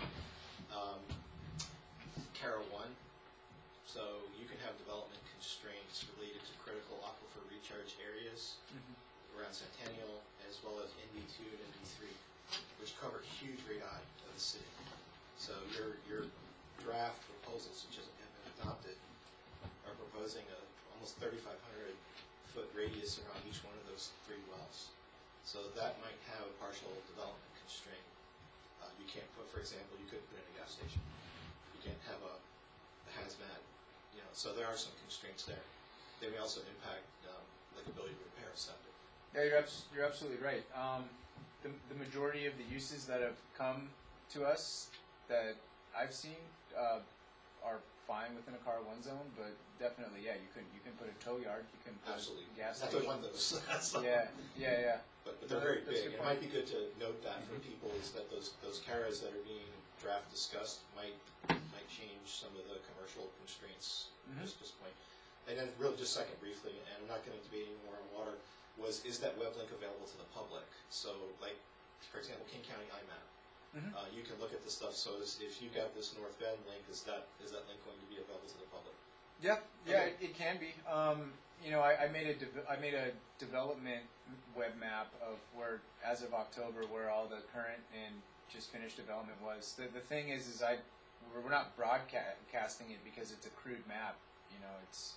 CARA 1. So you can have development constraints related to critical aquifer recharge areas around Centennial, as well as ND2 and ND3, which cover huge radii of the city. So your draft proposals, which have been adopted, are proposing a almost 3,500 foot radius around each one of those 3 wells. So that might have a partial development constraint. You can't put, for example, you couldn't put in a gas station. You can't have a hazmat, so there are some constraints there. They may also impact like ability to repair a septic. Yeah, you're absolutely right. The majority of the uses that have come to us that I've seen are fine within a CAR 1 zone, but definitely, yeah, you can put a tow yard, you can put Absolutely. a gas That's station. what one of those. Yeah. But they're very That's a big. good It might point. be good to note that for people is that those CARAs that are being draft discussed might change some of the commercial constraints at this point. And then really just second briefly, and I'm not going to debate anymore on water, is that web link available to the public? So like, for example, King County IMAP. You can look at the stuff, so if you got this North Bend link, is that link going to be available to the public? Yeah, Okay. it can be. I made a development web map of where, as of October, where all the current and just finished development was. The thing is we're not broadcasting it because it's a crude map. It's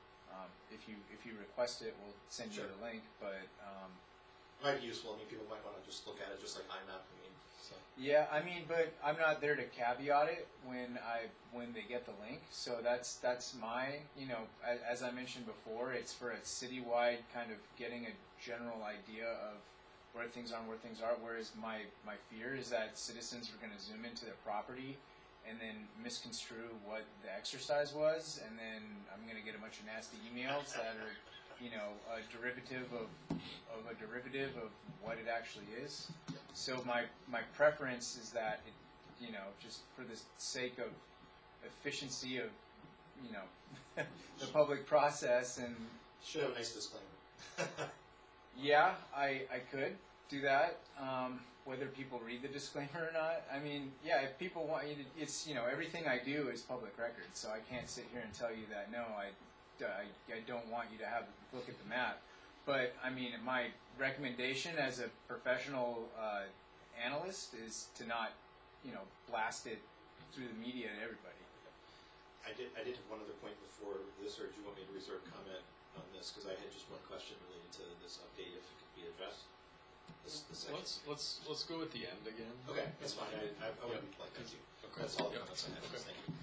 if you request it, we'll send you Sure. the link. But Might be useful. People might want to just look at it just like IMAP. So. yeah, but I'm not there to caveat it when they get the link. So that's my, as I mentioned before, it's for a citywide kind of getting a general idea of where things are and where things are. Whereas my fear is that citizens are going to zoom into their property and then misconstrue what the exercise was, and then I'm going to get a bunch of nasty emails that are, a derivative of a derivative of what it actually is. So my preference is that it, just for the sake of efficiency of, the public process, and Should have a nice disclaimer. yeah, I could do that. Whether people read the disclaimer or not, yeah, if people want you to, it's, everything I do is public record, so I can't sit here and tell you that, no, I don't want you to look at the map. But, my recommendation as a professional analyst is to not, blast it through the media to everybody. I did have one other point before this, or do you want me to reserve comment on this? Because I had just one question related to this update, if it could be addressed. This section. Let's go at the end again. Okay, that's fine. I want to be polite. Thank you. Okay. That's all the Yep. comments I have. Okay. Thank you.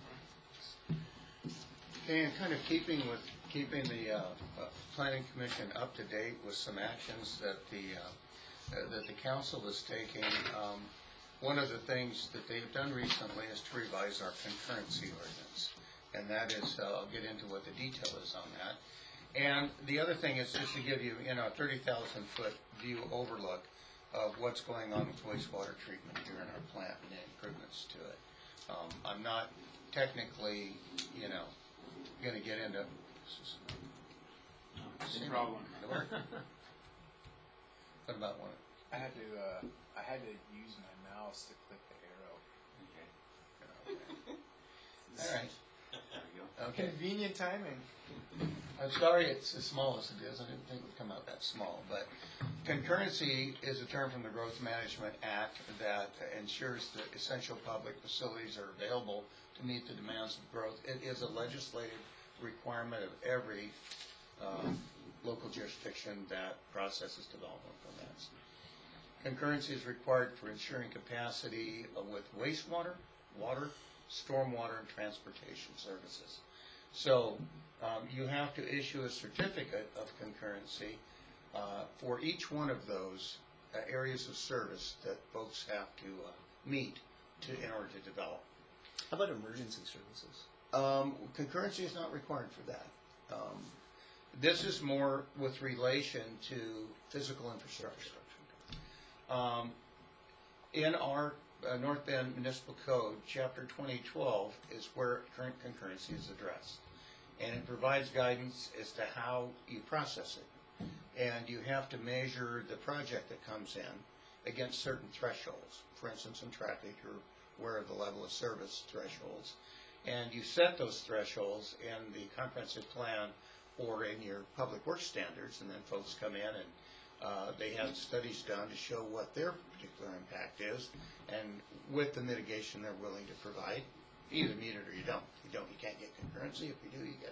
Okay, and kind of keeping the planning commission up to date with some actions that the council is taking. One of the things that they've done recently is to revise our concurrency ordinance, and that is, I'll get into what the detail is on that. And the other thing is just to give you, a 30,000 foot view overlook of what's going on with wastewater treatment here in our plant and the improvements to it. I'm not technically, going to get into. No problem. What about one? I had to use my mouse to click the arrow. All right. There we go. Okay. Convenient timing. I'm sorry it's as small as it is. I didn't think it would come out that small. But concurrency is a term from the Growth Management Act that ensures that essential public facilities are available to meet the demands of growth. It is a legislative requirement of every local jurisdiction that processes development permits. Concurrency is required for ensuring capacity with wastewater, water, stormwater, and transportation services. So you have to issue a certificate of concurrency for each one of those areas of service that folks have to meet in order to develop. How about emergency services? Concurrency is not required for that. This is more with relation to physical infrastructure. In our North Bend Municipal Code, Chapter 2012 is where current concurrency is addressed. And it provides guidance as to how you process it. And you have to measure the project that comes in against certain thresholds. For instance, in traffic, you're aware of the level of service thresholds. And you set those thresholds in the comprehensive plan or in your public works standards, and then folks come in and they have studies done to show what their particular impact is, and with the mitigation they're willing to provide, either meet it or you don't. If you don't, you can't get concurrency. If you do, you get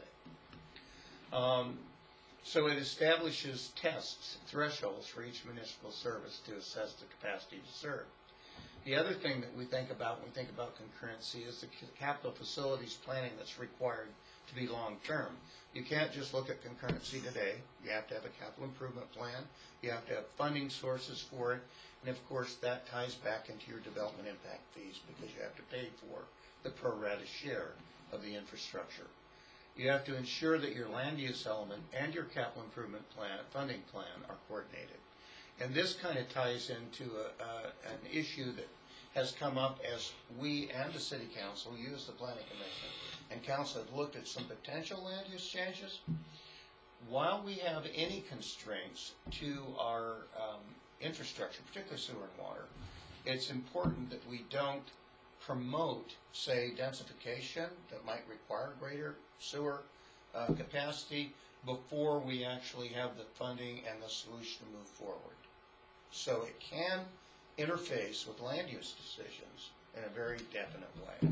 it. So it establishes tests, thresholds for each municipal service to assess the capacity to serve. The other thing that we think about when we think about concurrency is the capital facilities planning that's required to be long-term. You can't just look at concurrency today. You have to have a capital improvement plan. You have to have funding sources for it. And of course, that ties back into your development impact fees because you have to pay for the pro rata share of the infrastructure. You have to ensure that your land use element and your capital improvement plan, funding plan, are coordinated. And this kind of ties into an issue that has come up as we and the City Council use the Planning Commission and Council have looked at some potential land use changes. While we have any constraints to our infrastructure, particularly sewer and water, it's important that we don't promote, say, densification that might require greater sewer capacity before we actually have the funding and the solution to move forward. So it can interface with land use decisions in a very definite way.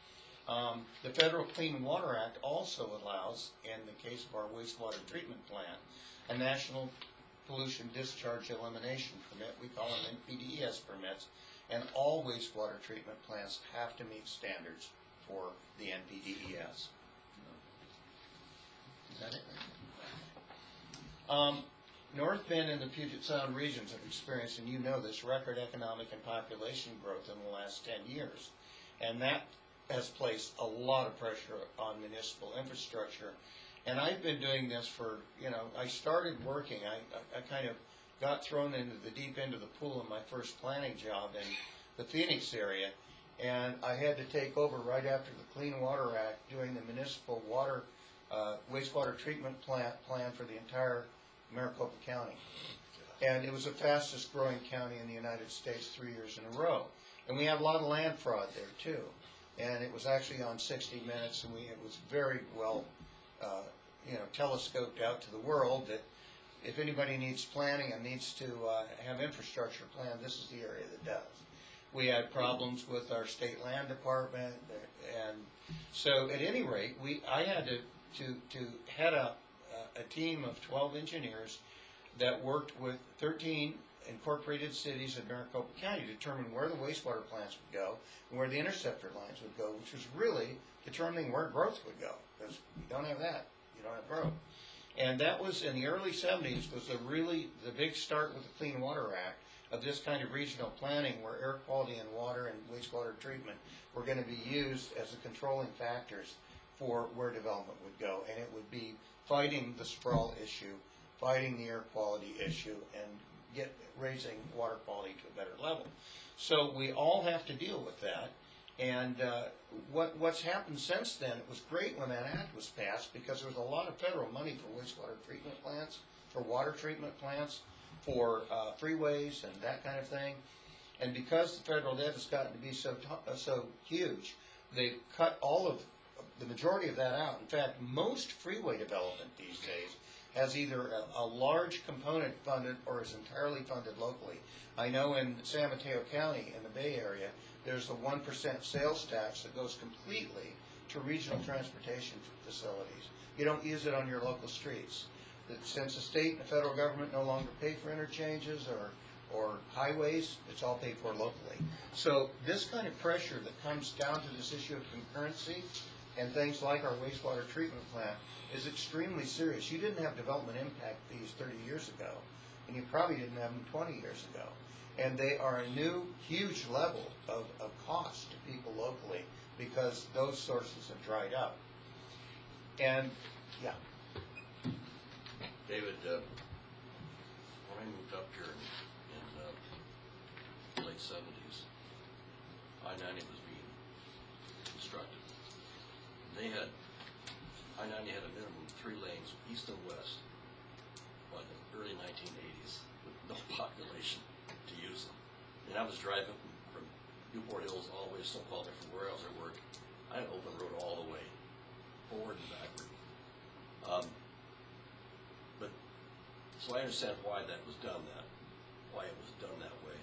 The Federal Clean Water Act also allows, in the case of our wastewater treatment plant, a National Pollution Discharge Elimination Permit. We call them NPDES permits, and all wastewater treatment plants have to meet standards for the NPDES. Is that it? North Bend and the Puget Sound regions have experienced, and you know this, record economic and population growth in the last 10 years. And that has placed a lot of pressure on municipal infrastructure. And I've been doing this for, I started working, I kind of got thrown into the deep end of the pool in my first planning job in the Phoenix area. And I had to take over right after the Clean Water Act doing the municipal water, wastewater treatment plan for the entire Maricopa County. And it was the fastest growing county in the United States 3 years in a row. And we had a lot of land fraud there too. And it was actually on 60 Minutes, and it was very well, telescoped out to the world that if anybody needs planning and needs to have infrastructure planned, this is the area that does. We had problems with our state land department, and so at any rate, I had to head up a team of 12 engineers that worked with 13 incorporated cities in Maricopa County to determine where the wastewater plants would go and where the interceptor lines would go, which was really determining where growth would go, because you don't have that, you don't have growth. And that was in the early 70s, was the big start with the Clean Water Act of this kind of regional planning where air quality and water and wastewater treatment were going to be used as the controlling factors for where development would go. And it would be fighting the sprawl issue, fighting the air quality issue, and raising water quality to a better level. So we all have to deal with that. And what's happened since then, it was great when that act was passed because there was a lot of federal money for wastewater treatment plants, for water treatment plants, for freeways and that kind of thing. And because the federal debt has gotten to be so huge, they've cut all of the majority of that out. In fact, most freeway development these days has either a large component funded or is entirely funded locally. I know in San Mateo County in the Bay Area, there's a 1% sales tax that goes completely to regional transportation facilities. You don't use it on your local streets. Since the state and the federal government no longer pay for interchanges or highways, it's all paid for locally. So this kind of pressure that comes down to this issue of concurrency and things like our wastewater treatment plant is extremely serious. You didn't have development impact fees 30 years ago, and you probably didn't have them 20 years ago. And they are a new, huge level of cost to people locally because those sources have dried up. And, yeah. David, when I moved up here in the late 70s, I-90 was being constructed. I-90 had a minimum of 3 lanes east and west by the early 1980s with no population to use them. And I was driving from Newport Hills all the way to so-called from where else I worked. I had an open road all the way, forward and backward. So I understand why that was done why it was done that way.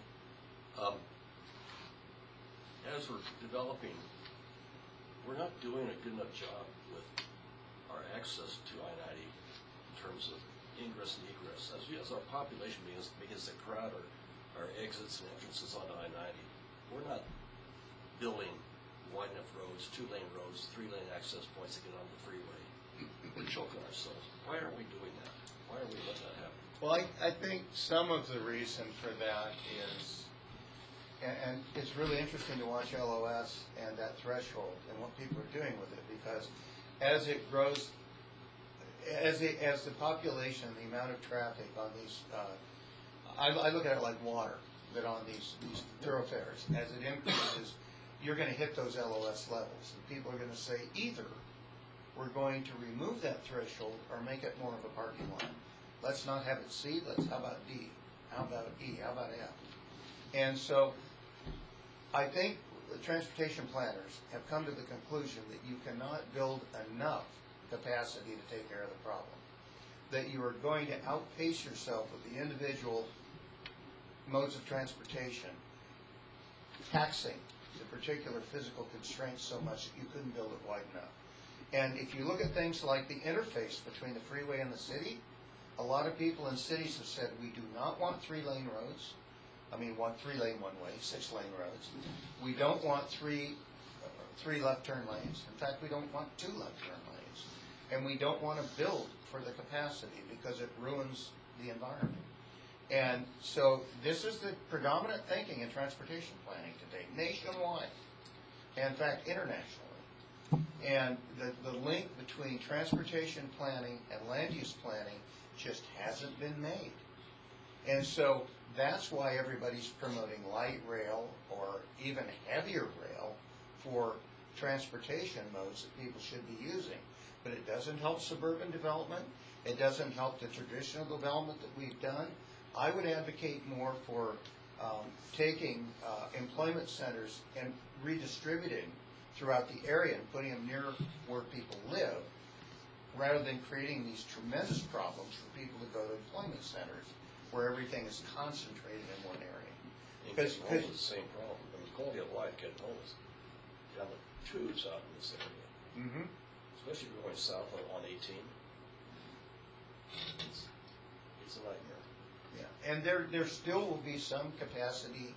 As we're developing, we're not doing a good enough job with our access to I-90 in terms of ingress and egress. As our population begins to crowd our exits and entrances onto I-90, we're not building wide enough roads, 2-lane roads, 3-lane access points to get onto the freeway. We're choking ourselves. Why aren't we doing that? Why are we letting that happen? Well, I think some of the reason for that is, and it's really interesting to watch LOS and that threshold and what people are doing with it, because as it grows, as the population, the amount of traffic on these, I look at it like water, that on these thoroughfares, as it increases, you're going to hit those LOS levels, and people are going to say either we're going to remove that threshold or make it more of a parking lot. Let's not have it C, how about D? How about E? How about F? And so I think the transportation planners have come to the conclusion that you cannot build enough capacity to take care of the problem. That you are going to outpace yourself with the individual modes of transportation, taxing the particular physical constraints so much that you couldn't build it wide enough. And if you look at things like the interface between the freeway and the city, a lot of people in cities have said we do not want 3-lane roads. I mean, want 3-lane one-way, 6-lane roads. We don't want three left turn lanes. In fact, we don't want 2 left turn lanes. And we don't want to build for the capacity because it ruins the environment. And so this is the predominant thinking in transportation planning today, nationwide, and in fact, internationally. And the link between transportation planning and land use planning just hasn't been made. And so that's why everybody's promoting light rail or even heavier rail for transportation modes that people should be using. But it doesn't help suburban development. It doesn't help the traditional development that we've done. I would advocate more for taking employment centers and redistributing throughout the area and putting them near where people live, rather than creating these tremendous problems for people to go to employment centers where everything is concentrated in one area. Because it's the same problem. I mean, quality of life getting home is down the tubes out in this area. Mm-hmm. Especially if you're going south on 18. It's a nightmare. Yeah, and there still will be some capacity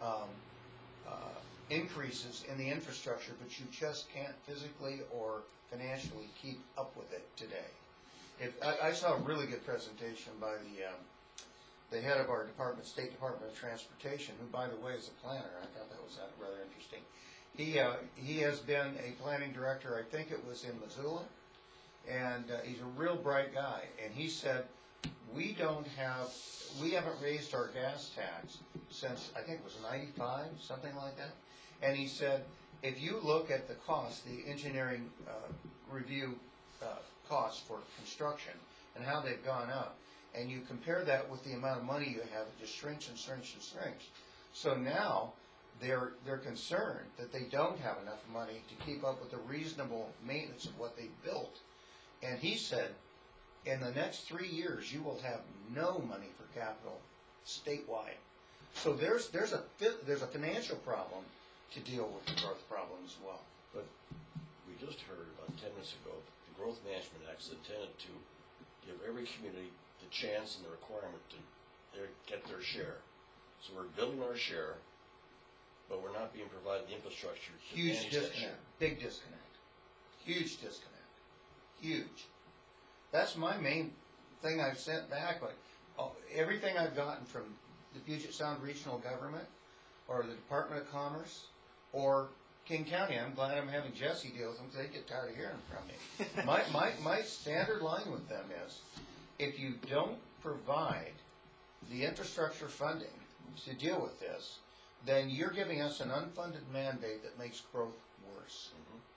increases in the infrastructure, but you just can't physically or financially keep up with it today. I saw a really good presentation by the head of our department, State Department of Transportation, who, by the way, is a planner. I thought that was rather interesting. He has been a planning director, I think it was in Missoula, and he's a real bright guy. And he said, we haven't raised our gas tax since, I think it was 95, something like that. And he said, if you look at the cost, the engineering review costs for construction and how they've gone up, and you compare that with the amount of money you have, it just shrinks and shrinks and shrinks. So now they're concerned that they don't have enough money to keep up with the reasonable maintenance of what they built. And he said, in the next 3 years, you will have no money for capital statewide. So there's a financial problem to deal with the growth problem as well. But we just heard about 10 minutes ago, the Growth Management Act is intended to give every community the chance and the requirement to get their share. So we're building our share, but we're not being provided the infrastructure to Huge manage that share. disconnect, big disconnect, huge disconnect, huge. That's my main thing I've sent back, but everything I've gotten from the Puget Sound Regional Government, or the Department of Commerce, or King County. I'm glad I'm having Jesse deal with them because they get tired of hearing from me. My standard line with them is, if you don't provide the infrastructure funding to deal with this, then you're giving us an unfunded mandate that makes growth worse.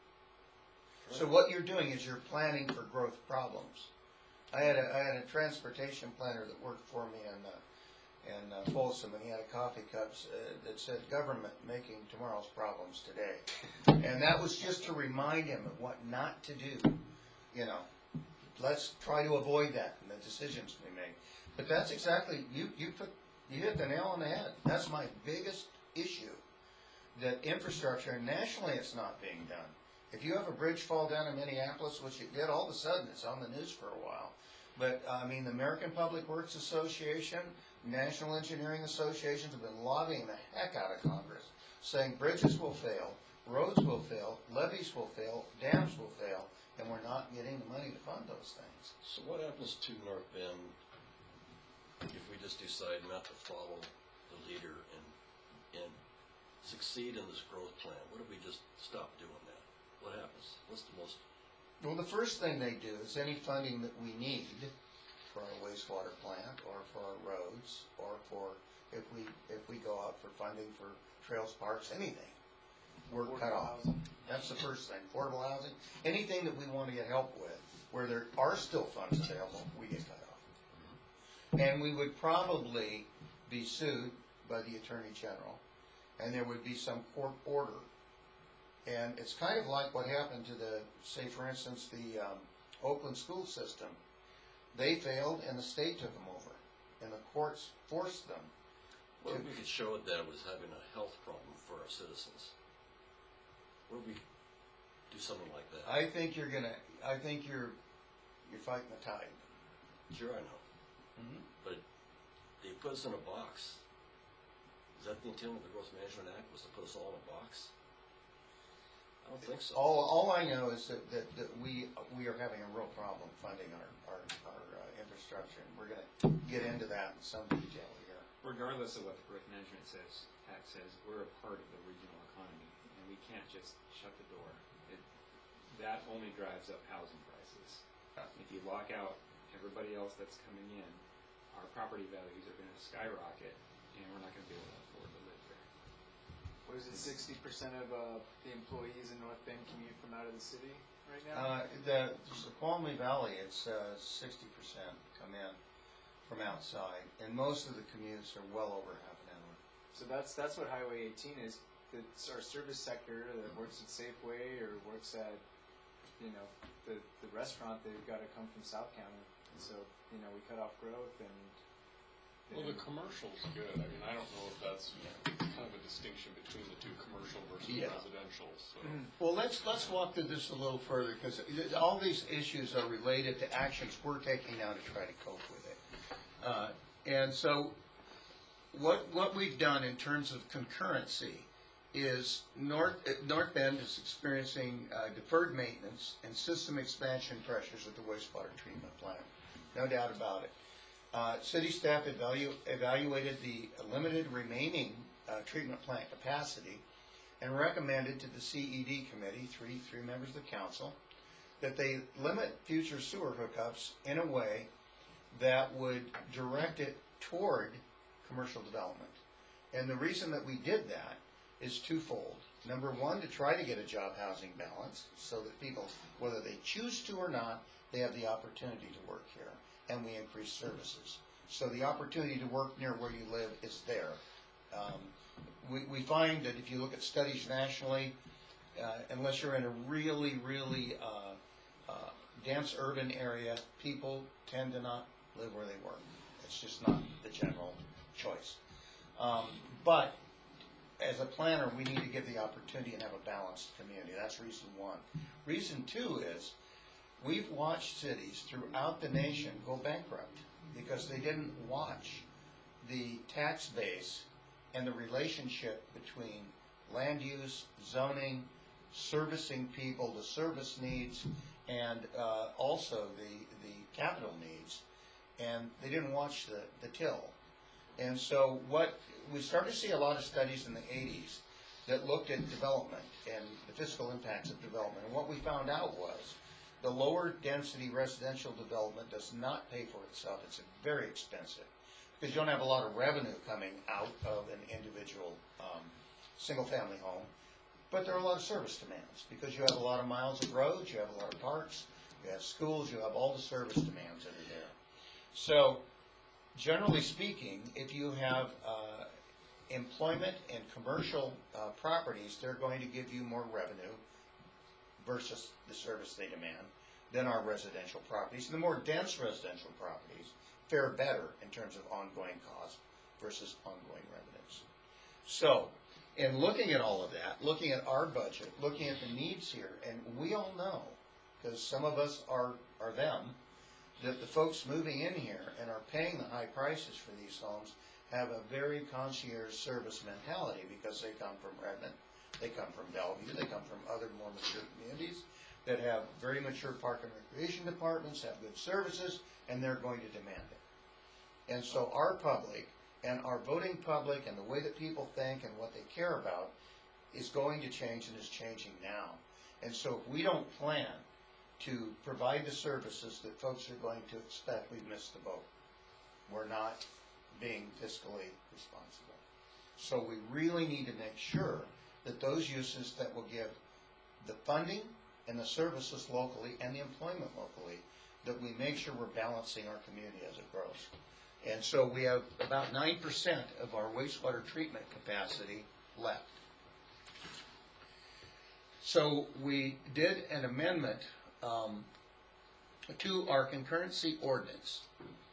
So what you're doing is you're planning for growth problems. I had a transportation planner that worked for me in Folsom, and he had a coffee cup that said, "Government making tomorrow's problems today." And that was just to remind him of what not to do. You know, let's try to avoid that in the decisions we make. But that's exactly, you hit the nail on the head. That's my biggest issue, that infrastructure, and nationally it's not being done. If you have a bridge fall down in Minneapolis, which it did, all of a sudden it's on the news for a while. But, I mean, the American Public Works Association, National Engineering Associations have been lobbying the heck out of Congress, saying bridges will fail, roads will fail, levees will fail, dams will fail, and we're not getting the money to fund those things. So what happens to North Bend if we just decide not to follow the leader and succeed in this growth plan? What if we just stop doing that? What happens? What's the most... Well, the first thing they do is any funding that we need for our wastewater plant, or for our roads, or for, if we go out for funding for trails, parks, anything, we're cut off. That's the first thing. Affordable housing, anything that we want to get help with, where there are still funds available, we get cut off. And we would probably be sued by the Attorney General, and there would be some court order. And it's kind of like what happened to say for instance, the Oakland school system. They failed and the state took them over, and the courts forced them. What if we could show that it was having a health problem for our citizens? What if we do something like that? I think you're fighting the tide. Sure, I know. But they put us in a box. Is that the intent of the Growth Management Act, was to put us all in a box? I don't think so. All I know is that we are having a real problem funding our infrastructure, and we're going to get into that in some detail here. Regardless of what the Growth Management Act says, we're a part of the regional economy, and we can't just shut the door. That only drives up housing prices. If you lock out everybody else that's coming in, our property values are going to skyrocket, and we're not going to be able to afford to live there. What is it, 60% of the employees in North Bend commute from out of the city right now? The Snoqualmie Valley, it's 60% come in from outside, and most of the commutes are well over half an hour. So that's what Highway 18 is. It's our service sector that works at Safeway or works at, the restaurant. They've got to come from South County. And so, we cut off growth and... Well, the commercial's good. I mean, I don't know if that's kind of a distinction between the two, commercial versus residential. So. Well, let's walk through this a little further, because all these issues are related to actions we're taking now to try to cope with it. And so what we've done in terms of concurrency is North Bend is experiencing deferred maintenance and system expansion pressures at the wastewater treatment plant. No doubt about it. City staff evaluated the limited remaining treatment plant capacity and recommended to the CED committee, three members of the council, that they limit future sewer hookups in a way that would direct it toward commercial development. And the reason that we did that is twofold. Number one, to try to get a job housing balance so that people, whether they choose to or not, they have the opportunity to work here, and we increase services. So the opportunity to work near where you live is there. we find that if you look at studies nationally, unless you're in a really, really dense urban area, people tend to not live where they work. It's just not the general choice. But as a planner, we need to give the opportunity and have a balanced community. That's reason one. Reason two is we've watched cities throughout the nation go bankrupt because they didn't watch the tax base and the relationship between land use, zoning, servicing people, the service needs, and also the capital needs. And they didn't watch the till. And so what we started to see a lot of studies in the 80s that looked at development and the fiscal impacts of development. And what we found out was the lower density residential development does not pay for itself. It's very expensive because you don't have a lot of revenue coming out of an individual single family home. But there are a lot of service demands because you have a lot of miles of roads, you have a lot of parks, you have schools, you have all the service demands that are there. So generally speaking, if you have employment and commercial properties, they're going to give you more revenue versus the service they demand than our residential properties. And the more dense residential properties fare better in terms of ongoing cost versus ongoing revenues. So in looking at all of that, looking at our budget, looking at the needs here, and we all know, because some of us are them, that the folks moving in here and are paying the high prices for these homes have a very concierge service mentality because they come from Redmond, they come from Bellevue, they come from other more mature communities that have very mature park and recreation departments, have good services, and they're going to demand it. And so our public and our voting public and the way that people think and what they care about is going to change and is changing now. And so if we don't plan to provide the services that folks are going to expect, we've missed the boat. We're not being fiscally responsible. So we really need to make sure that those uses that will give the funding and the services locally and the employment locally, that we make sure we're balancing our community as it grows. And so we have about 9% of our wastewater treatment capacity left. So we did an amendment to our concurrency ordinance.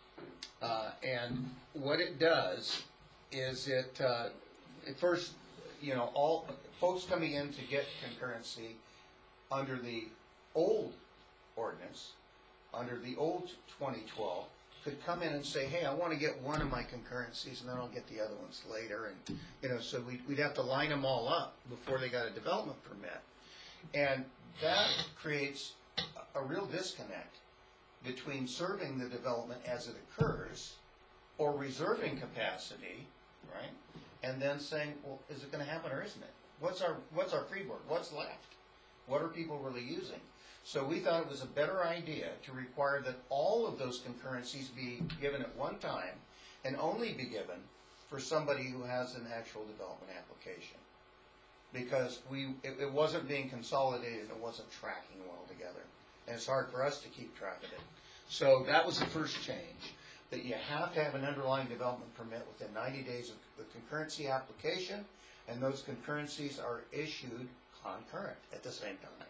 And what it does is it first, all folks coming in to get concurrency under the old ordinance, under the old 2012, could come in and say, hey, I want to get one of my concurrencies and then I'll get the other ones later. And, so we'd have to line them all up before they got a development permit. And that creates a real disconnect between serving the development as it occurs or reserving capacity, right? And then saying, well, is it going to happen or isn't it? What's our freeboard? What's left? What are people really using? So we thought it was a better idea to require that all of those concurrencies be given at one time and only be given for somebody who has an actual development application. Because it wasn't being consolidated, it wasn't tracking well together. And it's hard for us to keep track of it. So that was the first change, that you have to have an underlying development permit within 90 days of the concurrency application, and those concurrencies are issued concurrent at the same time.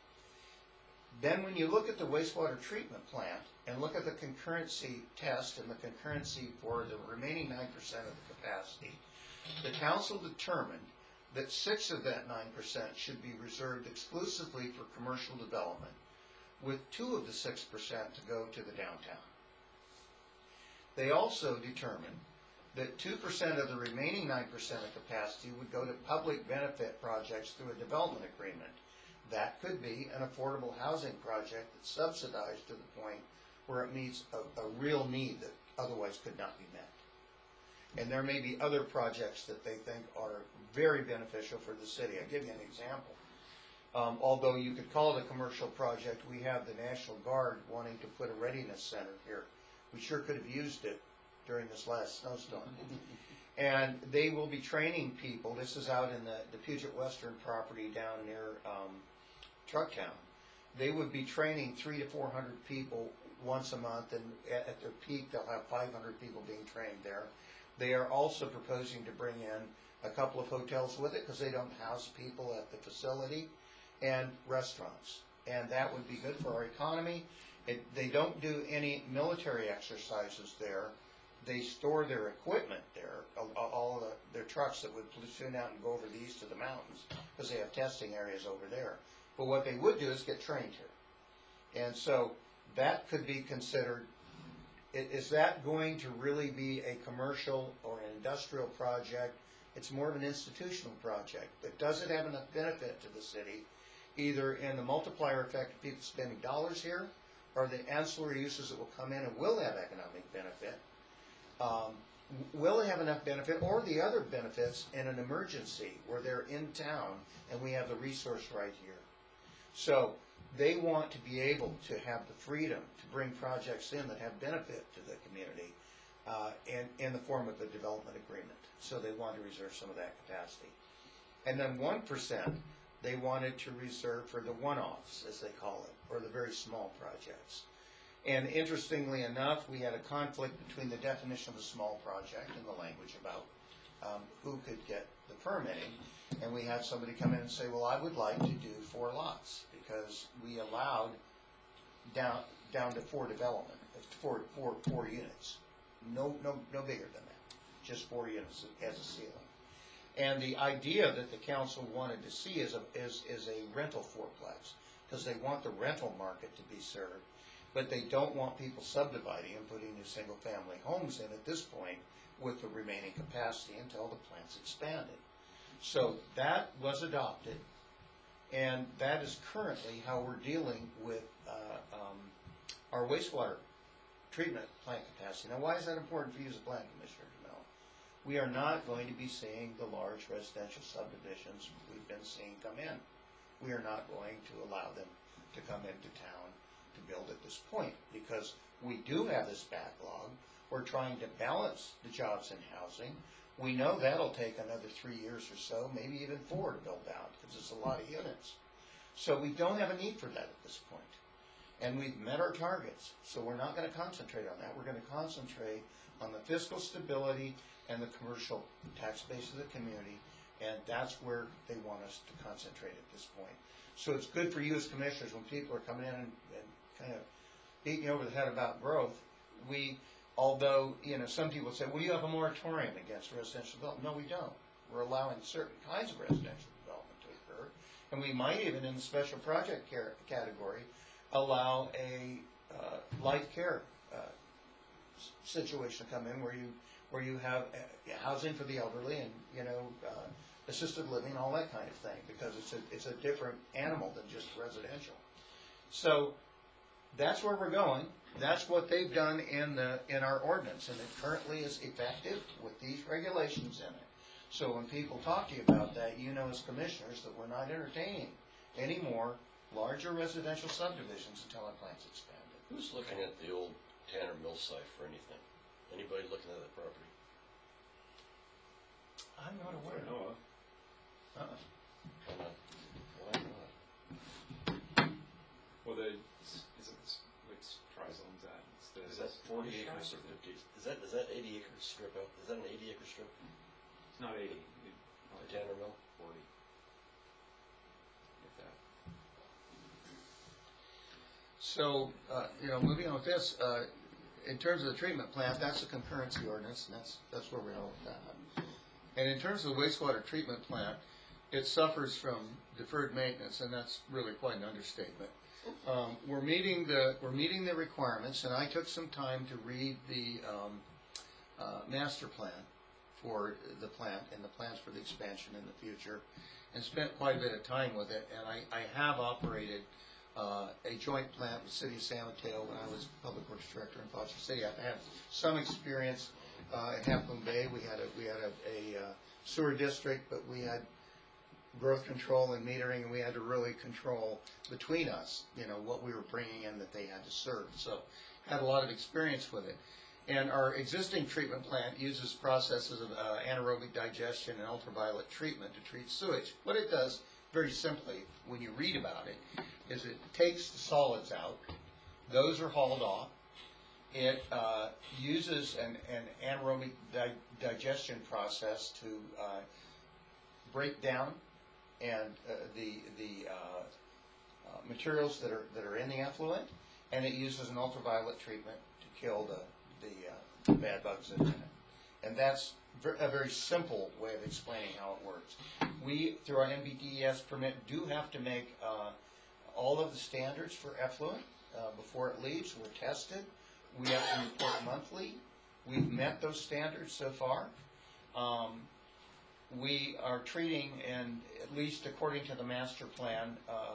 Then when you look at the wastewater treatment plant and look at the concurrency test and the concurrency for the remaining 9% of the capacity, the council determined that 6 of that 9% should be reserved exclusively for commercial development, with 2 of the 6% to go to the downtown. They also determined that 2% of the remaining 9% of capacity would go to public benefit projects through a development agreement. That could be an affordable housing project that's subsidized to the point where it meets a real need that otherwise could not be met. And there may be other projects that they think are very beneficial for the city. I'll give you an example. Although you could call it a commercial project, we have the National Guard wanting to put a readiness center here. We sure could have used it during this last snowstorm. And they will be training people. This is out in the Puget Western property down near Trucktown. They would be training 300 to 400 people once a month, and at their peak they'll have 500 people being trained there. They are also proposing to bring in a couple of hotels with it, because they don't house people at the facility, and restaurants. And that would be good for our economy. They don't do any military exercises there. They store their equipment there, all of their trucks that would platoon out and go over the east of the mountains, because they have testing areas over there. But what they would do is get trained here. And so that could be considered. Is that going to really be a commercial or an industrial project? It's more of an institutional project. But does it have enough benefit to the city, either in the multiplier effect of people spending dollars here, or the ancillary uses that will come in and will have economic benefit? Will it have enough benefit, or the other benefits in an emergency where they're in town and we have the resource right here? So they want to be able to have the freedom to bring projects in that have benefit to the community in the form of a development agreement. So they want to reserve some of that capacity. And then 1%, they wanted to reserve for the one-offs, as they call it, or the very small projects. And interestingly enough, we had a conflict between the definition of a small project and the language about who could get the permitting. And we had somebody come in and say, well, I would like to do 4 lots, because we allowed down to 4 development, 4 units. No bigger than that, just 4 units as a ceiling. And the idea that the council wanted to see is a rental fourplex, because they want the rental market to be served, but they don't want people subdividing and putting new single-family homes in at this point with the remaining capacity until the plant's expanded. So that was adopted, and that is currently how we're dealing with our wastewater treatment plant capacity. Now, why is that important for you as a planning commissioner to know? We are not going to be seeing the large residential subdivisions we've been seeing come in. We are not going to allow them to come into town to build at this point, because we do have this backlog. We're trying to balance the jobs in housing. We know that'll take another 3 years or so, maybe even 4 to build out, because it's a lot of units. So we don't have a need for that at this point. And we've met our targets, so we're not going to concentrate on that. We're going to concentrate on the fiscal stability and the commercial tax base of the community, and that's where they want us to concentrate at this point. So it's good for you as commissioners when people are coming in and kind of beating you over the head about growth. Although, some people say, well, you have a moratorium against residential development. No, we don't. We're allowing certain kinds of residential development to occur. And we might even, in the special project category, allow a life care situation to come in where you have housing for the elderly and, assisted living, all that kind of thing, because it's a different animal than just residential. So that's where we're going. That's what they've done in our ordinance, and it currently is effective with these regulations in it. So when people talk to you about that, you know as commissioners that we're not entertaining any more larger residential subdivisions until our plant's expanded. Who's looking at the old Tanner Mill site for anything? Anybody looking at that property? I'm not aware. Noah. Why not? Well, which tri-zone's that? Is that 40 acres or 50? Is that 80 acre strip out? Is that an 80 acre strip? It's not 80. The Tanner Mill? 40. If that. So, moving on with this, in terms of the treatment plant, that's a concurrency ordinance, and that's where we are with that. And in terms of the wastewater treatment plant, it suffers from deferred maintenance, and that's really quite an understatement. We're meeting the requirements, and I took some time to read the master plan for the plant and the plans for the expansion in the future, and spent quite a bit of time with it. And I have operated a joint plant with the City of San Mateo when I was Public Works Director in Foster City. I've had some experience at Half Moon Bay. We had a sewer district, but we had growth control and metering, and we had to really control between us, what we were bringing in that they had to serve. So had a lot of experience with it. And our existing treatment plant uses processes of anaerobic digestion and ultraviolet treatment to treat sewage. What it does, very simply, when you read about it, is it takes the solids out. Those are hauled off. It uses an anaerobic digestion process to break down and materials that are in the effluent, and it uses an ultraviolet treatment to kill the bad bugs that are in it. And that's a very simple way of explaining how it works. We, through our NBDES permit, do have to make all of the standards for effluent before it leaves. We're tested. We have to report monthly. We've met those standards so far. We are treating, and at least according to the master plan,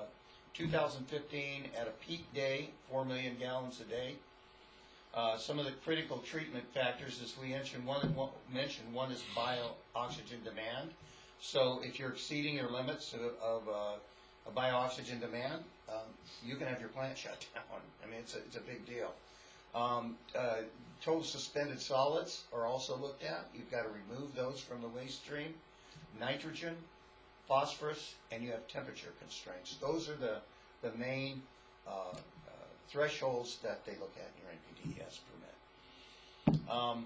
2015 at a peak day, 4 million gallons a day. Some of the critical treatment factors, as we mentioned, one is bio-oxygen demand. So if you're exceeding your limits of a bio-oxygen demand, you can have your plant shut down. I mean, it's a big deal. Total suspended solids are also looked at. You've got to remove those from the waste stream. Nitrogen, phosphorus, and you have temperature constraints. Those are the main thresholds that they look at in your NPDES permit.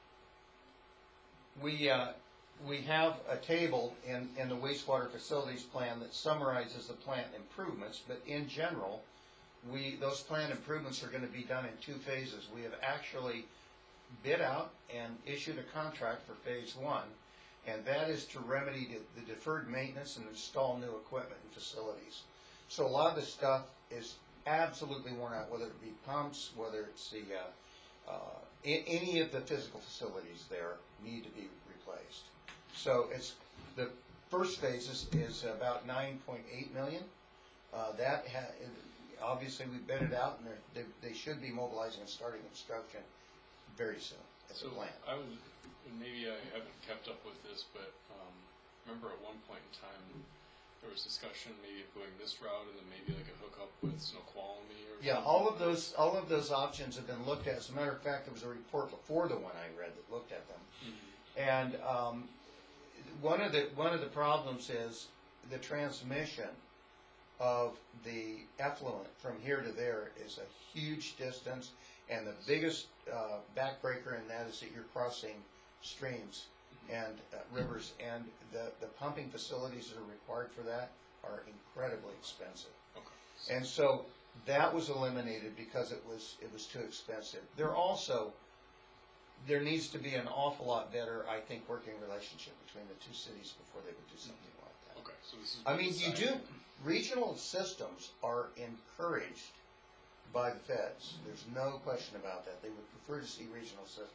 We have a table in the wastewater facilities plan that summarizes the plant improvements, but in general, those plant improvements are going to be done in 2 phases. We have actually bid out and issued a contract for phase 1, and that is to remedy the deferred maintenance and install new equipment and facilities. So a lot of the stuff is absolutely worn out, whether it be pumps, whether it's any of the physical facilities there need to be replaced. So it's the first phase is about 9.8 million. Obviously we bid it out, and they should be mobilizing and starting construction very soon at the plant. And maybe I haven't kept up with this, but remember at one point in time there was discussion maybe of going this route and then maybe like a hookup with Snoqualmie or Yeah, something. all of those options have been looked at. As a matter of fact, there was a report before the one I read that looked at them. And one of the problems is the transmission of the effluent from here to there is a huge distance, and the biggest backbreaker in that is that you're crossing streams and rivers, and the pumping facilities that are required for that are incredibly expensive. Okay. And so that was eliminated because it was too expensive. There needs to be an awful lot better, I think, working relationship between the 2 cities before they would do something like that. Okay, so this is I mean, regional systems are encouraged by the feds. There's no question about that. They would prefer to see regional systems.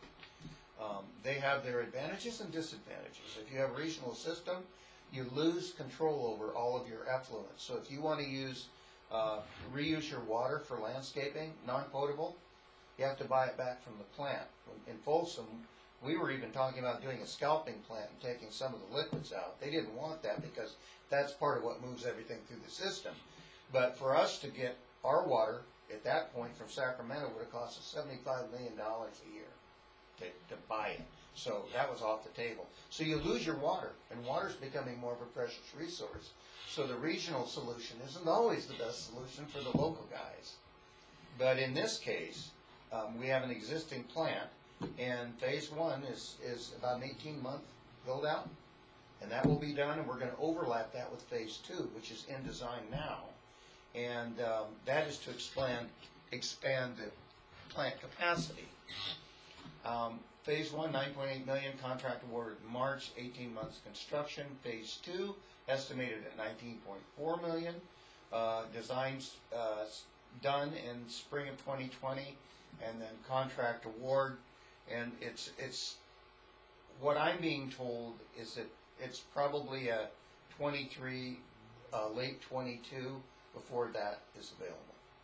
They have their advantages and disadvantages. If you have a regional system, you lose control over all of your effluent. So if you want to reuse your water for landscaping, non-potable, you have to buy it back from the plant. In Folsom, we were even talking about doing a scalping plant and taking some of the liquids out. They didn't want that because that's part of what moves everything through the system. But for us to get our water at that point from Sacramento would have cost us $75 million a year to buy it. So that was off the table. So you lose your water, and water's becoming more of a precious resource. So the regional solution isn't always the best solution for the local guys. But in this case, we have an existing plant, and phase 1 is about an 18-month build out, and that will be done, and we're going to overlap that with phase 2, which is in design now, and that is to expand the plant capacity. Phase 1, 9.8 million, contract awarded March, 18 months construction. Phase 2, estimated at 19.4 million. Designs done in spring of 2020, and then contract award. And it's what I'm being told is that it's probably a 23, late 22 before that is available.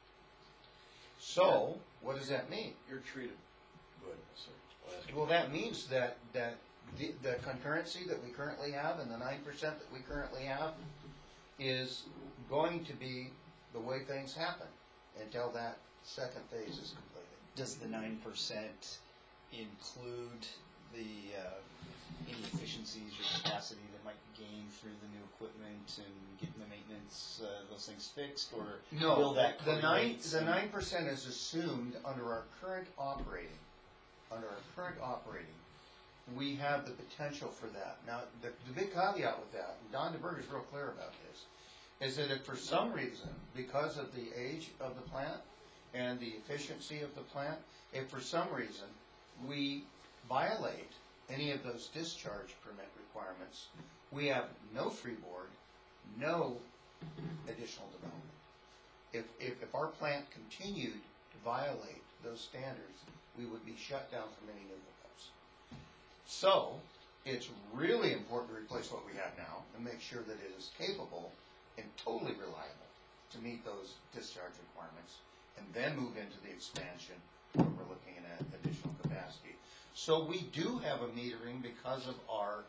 So, what does that mean? You're treated. Go ahead, sir. Well, that means that the concurrency that we currently have and the 9% that we currently have is going to be the way things happen until that second phase is completed. Does the 9% include any efficiencies or capacity that might gain through the new equipment and getting the maintenance, those things fixed, or will that the create 9% is assumed under our current operating. We have the potential for that. Now, the big caveat with that, and Don DeBerg is real clear about this, is that if for some reason, because of the age of the plant and the efficiency of the plant, if for some reason we violate any of those discharge permit requirements, we have no freeboard, no additional development. If our plant continued to violate those standards, we would be shut down from any new hookups. So, it's really important to replace what we have now and make sure that it is capable and totally reliable to meet those discharge requirements, and then move into the expansion where we're looking at additional capacity. So we do have a metering because of our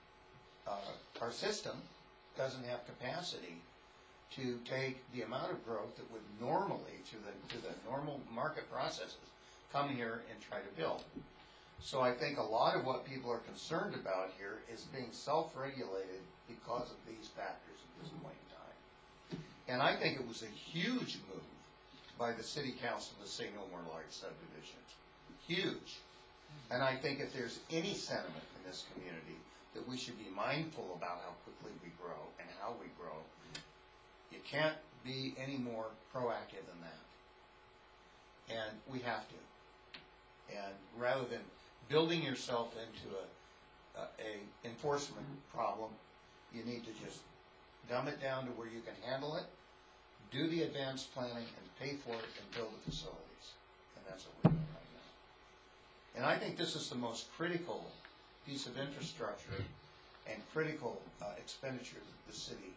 system doesn't have capacity to take the amount of growth that would normally, to the normal market processes, come here and try to build. So I think a lot of what people are concerned about here is being self-regulated because of these factors at this point in time. And I think it was a huge move by the city council to say no more large subdivisions. Huge. And I think if there's any sentiment in this community that we should be mindful about how quickly we grow and how we grow, you can't be any more proactive than that. And we have to. And rather than building yourself into a enforcement problem, you need to just dumb it down to where you can handle it, do the advanced planning, and pay for it, and build the facilities. And that's what we're doing right now. And I think this is the most critical piece of infrastructure and critical expenditure that the city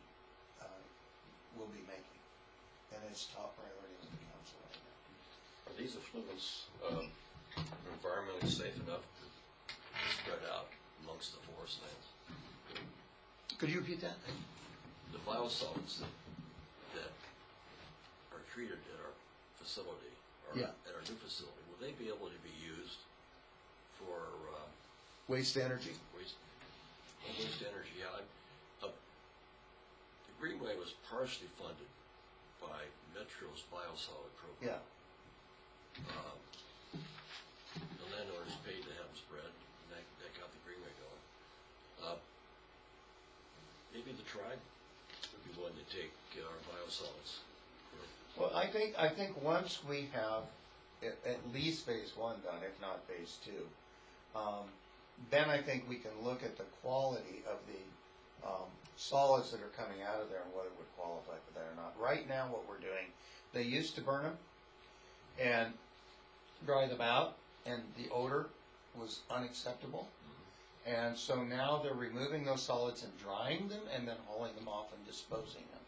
will be making. And it's top priority with the council right now. Are these effluents environmentally safe enough to spread out amongst the forest lands? Could you repeat that? The biosolids that are treated at our facility, or Yeah. at our new facility, will they be able to be used for Waste energy. waste energy? Yeah, the Greenway was partially funded by Metro's biosolid program. Yeah. The landowners paid to have them spread, and that got the Greenway going. Maybe the tribe would be willing to take our biosolids. Well, I think once we have at least phase one done, if not phase two, then I think we can look at the quality of the solids that are coming out of there and whether it would qualify for that or not. Right now, what we're doing, they used to burn them and dry them out, and the odor was unacceptable. And so now they're removing those solids and drying them and then hauling them off and disposing them.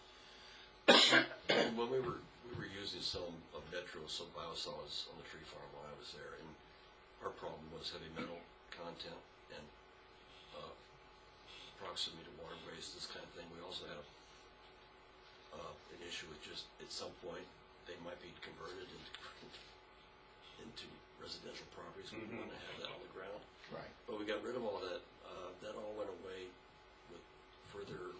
When we were using some of Metro's biosolids on the tree farm while I was there, and our problem was heavy metal content and proximity to waterways, this kind of thing. We also had an issue with just at some point they might be converted into residential properties. We didn't want to have that on the ground. Right. But we got rid of all that. That all went away with further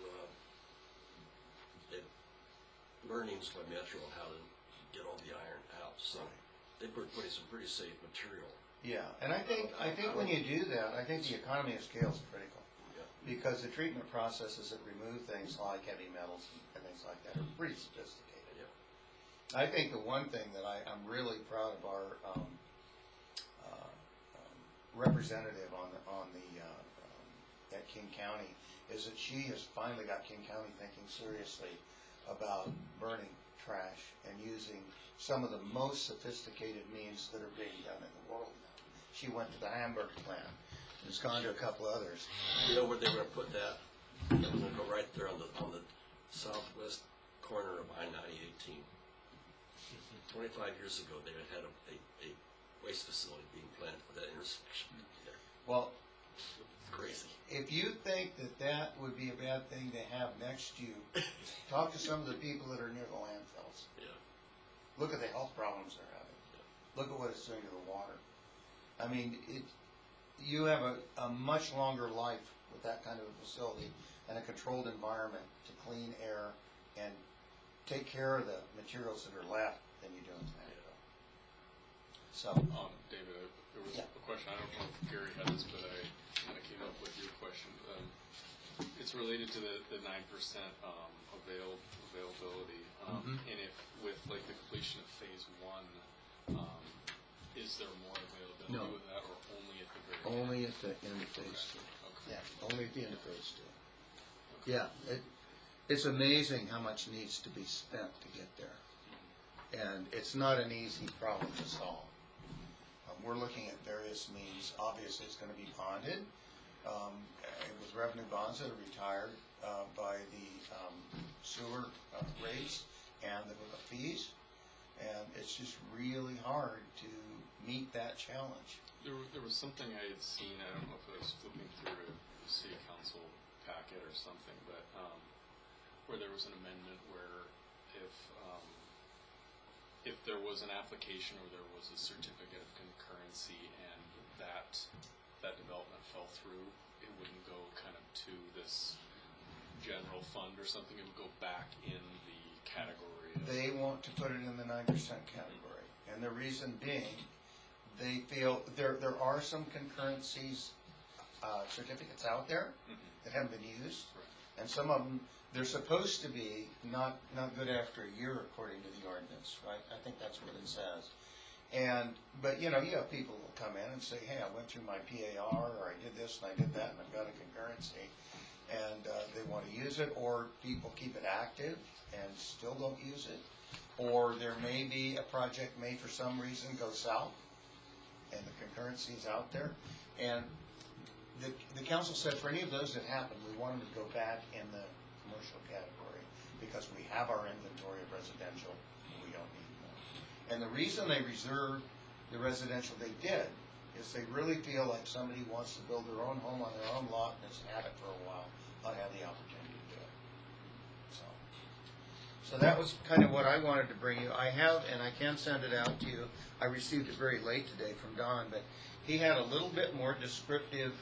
learnings by Metro on how to get all the iron out. So they were putting some pretty safe material. Yeah, and I think when you do that, I think the economy of scale is critical. Yeah. Because the treatment processes that remove things like heavy metals and things like that are pretty sophisticated. Yeah. I think the one thing that I'm really proud of our representative at King County is that she has finally got King County thinking seriously about burning trash and using some of the most sophisticated means that are being done in the world now. She went to the Hamburg plant and has gone to a couple others. You know where they were going to put that? They were going to go right there on the southwest corner of I-9018. 25 years ago, they had a waste facility being planned for that intersection there. Well, Crazy. if you think that would be a bad thing to have next to you, talk to some of the people that are near the landfills. Yeah. Look at the health problems they're having. Look at what it's doing to the water. I mean, you have a much longer life with that kind of a facility and a controlled environment to clean air and take care of the materials that are left than you do in Canada. So, David, there was Yeah. a question. I don't know if Gary had this, but I kind of came up with your question. it's related to the 9% availability, and if with like the completion of phase 1, is there more availability No. with that, or only at the very Only end? at the end of phase 2. Okay. Yeah, only at the end of phase 2. Yeah, it's amazing how much needs to be spent to get there. And it's not an easy problem to solve. We're looking at various means. Obviously, it's going to be bonded with revenue bonds that are retired by the sewer rates and the fees. And it's just really hard to meet that challenge. There was something I had seen, I don't know if I was flipping through a city council packet or something, but where there was an amendment where if there was an application or there was a certificate of concurrency and that development fell through, it wouldn't go kind of to this general fund or something, it would go back in the category of... They want to put it in the 9% category. And the reason being, they feel there are some concurrencies certificates out there that haven't been used. Right. And some of them, they're supposed to be not good after a year according to the ordinance, right? I think that's what it says. But you have people who will come in and say, hey, I went through my PAR, or I did this and I did that, and I've got a concurrency, and they want to use it, or people keep it active and still don't use it, or there may be a project may for some reason go south, and the concurrency is out there, and the council said for any of those that happen, we want them to go back in the commercial category because we have our inventory of residential and we don't need more. And the reason they reserved the residential they did is they really feel like somebody wants to build their own home on their own lot and has had it for a while, ought to have the opportunity to do it. So that was kind of what I wanted to bring you. I have, and I can send it out to you. I received it very late today from Don, but he had a little bit more descriptive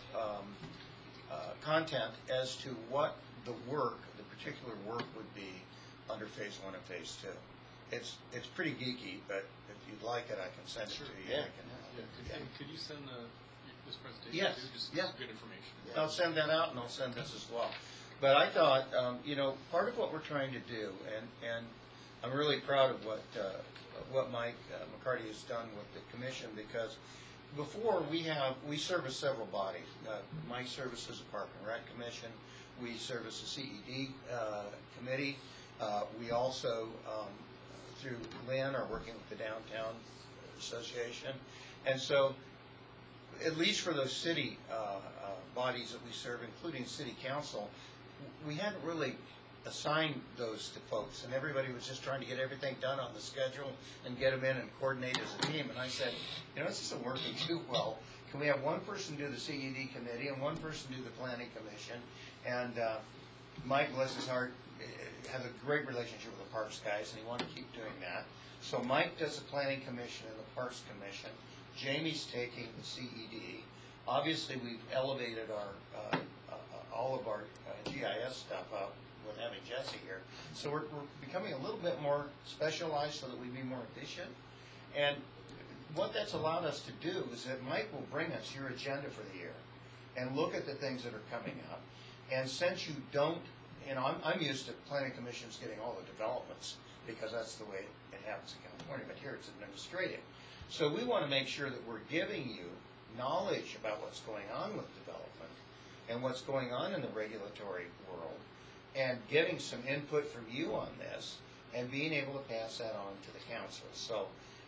content as to what the particular work would be under phase 1 and phase 2. It's pretty geeky, but if you'd like it, I can send it to you. Yeah. I can Could you send this presentation Yes. too? Just Yeah. good information. I'll send that out, and I'll send this as well. But I thought, part of what we're trying to do, and I'm really proud of what Mike McCarty has done with the commission, because before we service several bodies. Mike services the Park and Rec Commission. We service the CED committee. We also, through Lynn, are working with the Downtown Association. And so, at least for those city bodies that we serve, including City Council, we hadn't really assigned those to folks, and everybody was just trying to get everything done on the schedule and get them in and coordinate as a team. And I said, this isn't working too well. Can we have one person do the CED committee and one person do the planning commission? And Mike, bless his heart, has a great relationship with the Parks guys, and he wanted to keep doing that. So Mike does the planning commission and the Parks commission. Jamie's taking the CED. Obviously, we've elevated all of our GIS stuff up with having Jesse here. So we're becoming a little bit more specialized so that we be more efficient. And what that's allowed us to do is that Mike will bring us your agenda for the year and look at the things that are coming up. And since you don't, I'm used to planning commissions getting all the developments because that's the way it happens in California, but here it's administrative. So we want to make sure that we're giving you knowledge about what's going on with development and what's going on in the regulatory world, and getting some input from you on this, and being able to pass that on to the council. So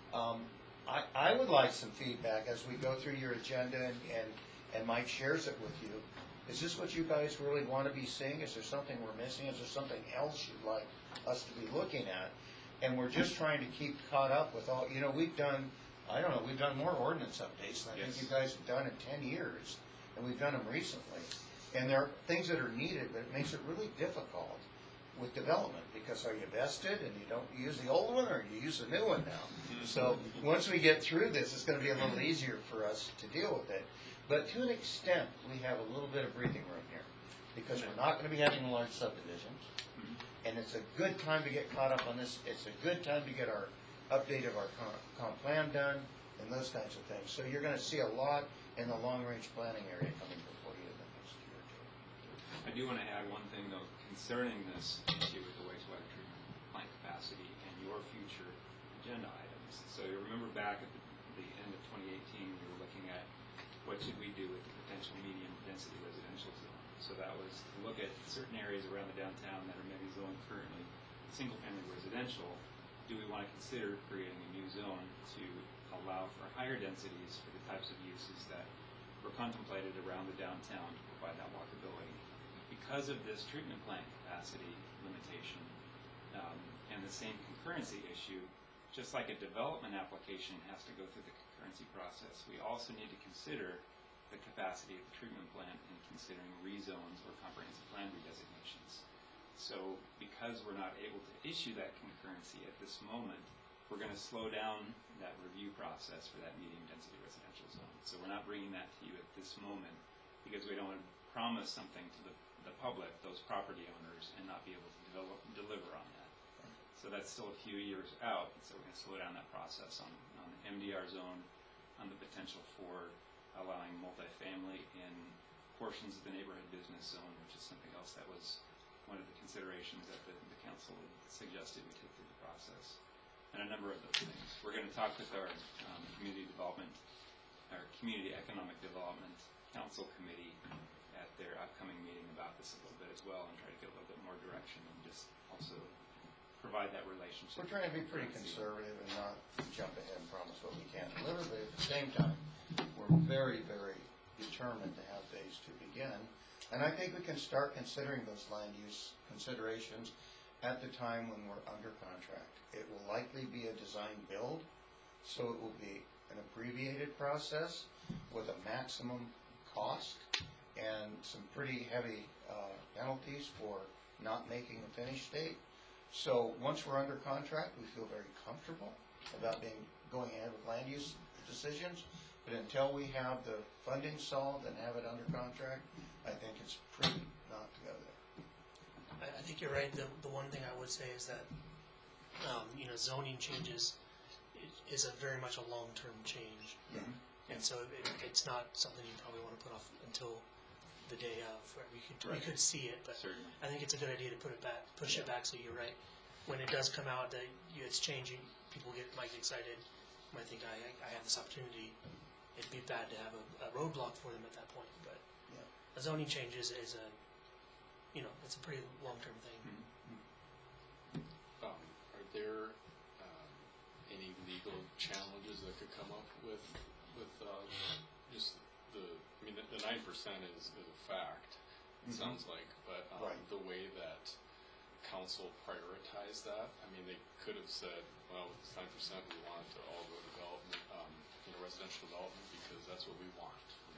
I would like some feedback as we go through your agenda, and Mike shares it with you. Is this what you guys really want to be seeing? Is there something we're missing? Is there something else you'd like us to be looking at? And we're just trying to keep caught up with all, we've done, we've done more ordinance updates than I think you guys have done in 10 years, and we've done them recently. And there are things that are needed, but it makes it really difficult with development, because are you vested and you don't use the old one, or you use the new one now? So once we get through this, it's going to be a little easier for us to deal with it. But to an extent, we have a little bit of breathing room here, because we're not going to be having a large subdivision, and it's a good time to get caught up on this. It's a good time to get our update of our comp plan done and those kinds of things. So you're going to see a lot in the long-range planning area coming before you the next year or two. I I do want to add one thing though concerning this issue with the wastewater treatment plant capacity and your future agenda items. So you remember back at the end of 2018, we were looking at what should we do with the potential medium density residential zone. So that was to look at certain areas around the downtown that are maybe zoned currently single family residential. Do we want to consider creating a new zone to allow for higher densities for the types of uses that were contemplated around the downtown to provide that walkability? Because of this treatment plant capacity limitation and the same concurrency issue, just like a development application has to go through the concurrency process, we also need to consider the capacity of the treatment plant in considering rezones or comprehensive plan redesignations. So because we're not able to issue that concurrency at this moment, we're going to slow down that review process for that medium density residential zone. So we're not bringing that to you at this moment because we don't want to promise something to the public, those property owners, and not be able to deliver on that. So that's still a few years out, so we're going to slow down that process on the MDR zone, on the potential for allowing multifamily in portions of the neighborhood business zone, which is something else that was one of the considerations that the council had suggested we take through the process, and a number of those things. We're going to talk with our community economic development council committee at their upcoming meeting about this a little bit as well, and try to get a little bit more direction and just also provide that relationship. We're trying to be pretty conservative and not jump ahead and promise what we can't deliver, but at the same time, we're very, very determined to have phase 2 begin. And I think we can start considering those land use considerations at the time when we're under contract. It will likely be a design build, so it will be an abbreviated process with a maximum cost and some pretty heavy penalties for not making a finish date. So once we're under contract, we feel very comfortable about going ahead with land use decisions. But until we have the funding solved and have it under contract, I think it's prudent not to go there. I think you're right. The one thing I would say is that zoning changes is a very much a long-term change, and so it's not something you probably want to put off until the day of. Where we could see it, but Certainly. I think it's a good idea to push it back. So you're right. When it does come out that it's changing, people might get excited. Might think I have this opportunity. It'd be bad to have a roadblock for them at that point. But a zoning change is a it's a pretty long-term thing. Are there any legal challenges that could come up with just the 9% is a fact, it sounds like, but the way that council prioritized that, I mean, they could have said, well, with 9% we want it to all go to development, residential development, because that's what we want.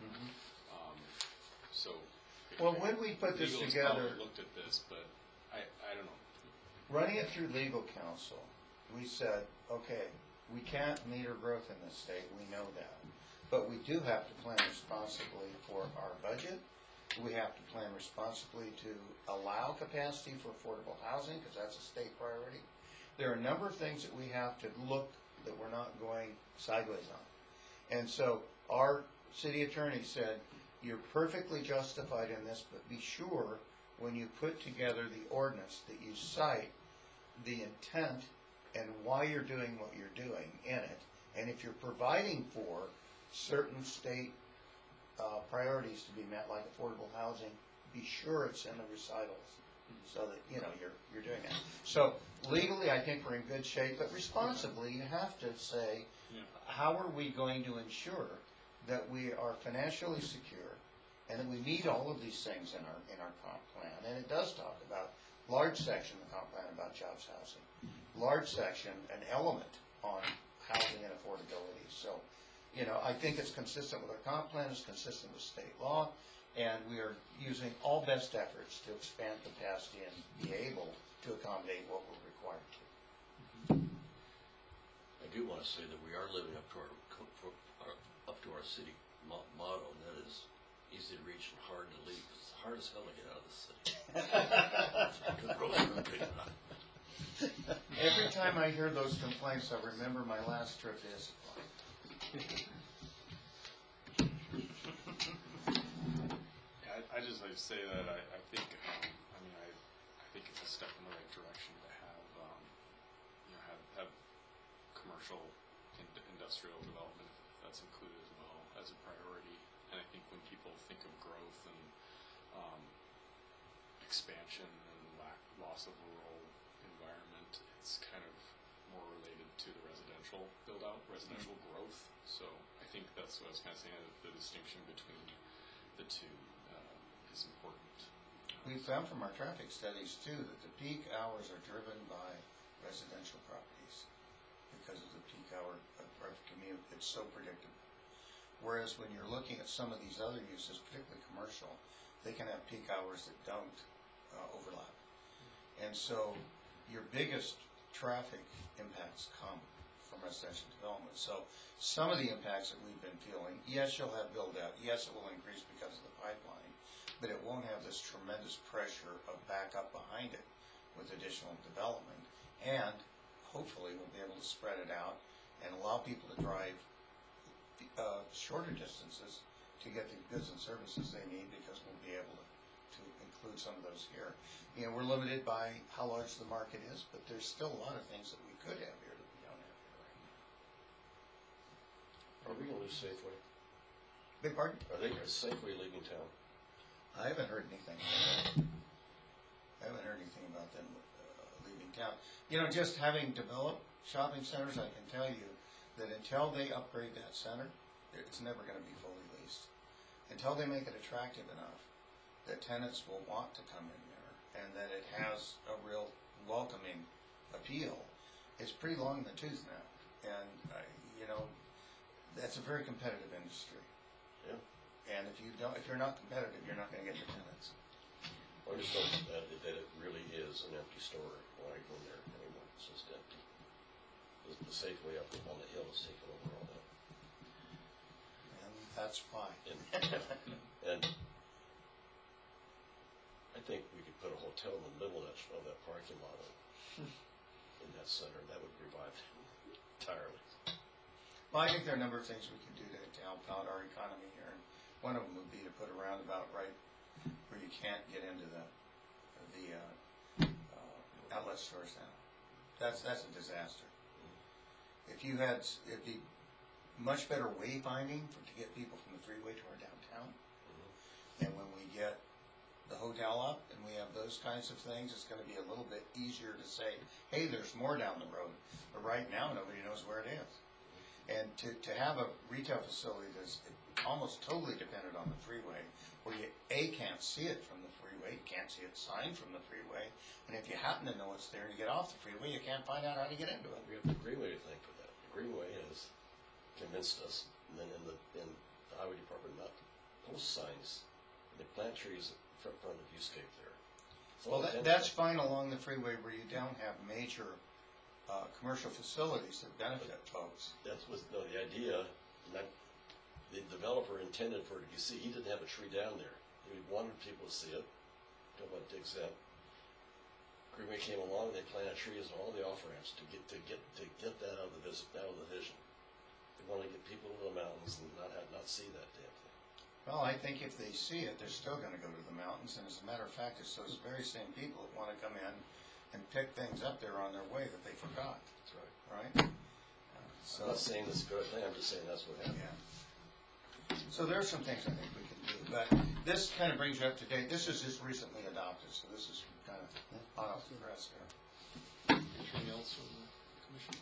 So Well, when we put this Legal's together, probably looked at this, but I don't know. running it through legal counsel, we said, okay, we can't meter growth in this state, we know that. But we do have to plan responsibly for our budget. We have to plan responsibly to allow capacity for affordable housing, because that's a state priority. There are a number of things that we have to look that we're not going sideways on. And so our city attorney said, you're perfectly justified in this, but be sure when you put together the ordinance that you cite the intent and why you're doing what you're doing in it. And if you're providing for certain state priorities to be met, like affordable housing, be sure it's in the recitals so that you're doing that. So legally, I think we're in good shape, but responsibly, you have to say, how are we going to ensure that we are financially secure and that we meet all of these things in our comp plan? And it does talk about large section of the comp plan about jobs housing, large section, an element on housing and affordability. So, I think it's consistent with our comp plan, it's consistent with state law, and we are using all best efforts to expand capacity and be able to accommodate what we're required to. I do want to say that we are living up to our city motto, and that is easy to reach and hard to leave. It's hard as hell to get out of this city. Good roads are not big enough. Every time I hear those complaints, I remember my last trip to Issaquah. I'd just like say that I think, I mean, I think it's a step in the right direction to have, you know, have commercial industrial development, if that's included as well, as a priority. And I think when people think of growth and expansion and loss of rural environment, it's kind of more related to the residential build-out, residential growth. So I think that's what I was kind of saying, that the distinction between the two is important. We found from our traffic studies too that the peak hours are driven by residential properties because of the peak hour of commute. It's so predictable. Whereas when you're looking at some of these other uses, particularly commercial, they can have peak hours that don't overlap. And so your biggest traffic impacts come from residential development. So some of the impacts that we've been feeling, yes, you'll have build out, yes, it will increase because of the pipeline, but it won't have this tremendous pressure of backup behind it with additional development. And hopefully we'll be able to spread it out and allow people to drive shorter distances to get the goods and services they need, because we'll be able to include some of those here. You know, we're limited by how large the market is, but there's still a lot of things that we could have here that we don't have here right now. Are we gonna lose Safeway? Big pardon? Is Safeway leaving town? I haven't heard anything. I haven't heard anything about them leaving town. You know, just having developed shopping centers, I can tell you that until they upgrade that center, it's never going to be fully leased. Until they make it attractive enough that tenants will want to come in there and that it has a real welcoming appeal, it's pretty long in the tooth now. And, you know, that's a very competitive industry. Yeah. And if you're not competitive, you're not going to get the tenants. I just don't that it really is an empty store when I go in there anymore. It's just empty. The Safeway up on the hill is taking over all that. And that's why. And I think we could put a hotel in the middle of that parking lot in that center. That would revive it entirely. Well, I think there are a number of things we can do to help out our economy here. And one of them would be to put a roundabout right where you can't get into the outlet stores now. That's a disaster. It'd be much better wayfinding to get people from the freeway to our downtown. And when we get the hotel up and we have those kinds of things, it's going to be a little bit easier to say, hey, there's more down the road. But right now, nobody knows where it is. And to have a retail facility that's almost totally dependent on the freeway, where you, can't see it from the freeway, you can't see it signed from the freeway, and if you happen to know it's there and you get off the freeway, you can't find out how to get into it. We have the Greenway to thank for that. The Greenway has convinced us, and then in the highway department, not to post signs, and they plant trees in front of Viewscape there. Well, that's fine along the freeway where you don't have major commercial facilities that benefit folks. That was the idea. The developer intended for it. You see, he didn't have a tree down there. He wanted people to see it. Talk about Dig Zep. Greenway came along. They planted trees on all the off ramps to get that out of the vision. They want to get people to the mountains and not see that damn thing. Well, I think if they see it, they're still going to go to the mountains. And as a matter of fact, it's those very same people that want to come in and pick things up there on their way that they forgot. That's right. Right? I'm not saying this is a good thing. I'm just saying that's what happened. Yeah. So there are some things I think we can do, but this kind of brings you up to date. This is just recently adopted, so this is kind of hot off the press here. Anything else from the commission?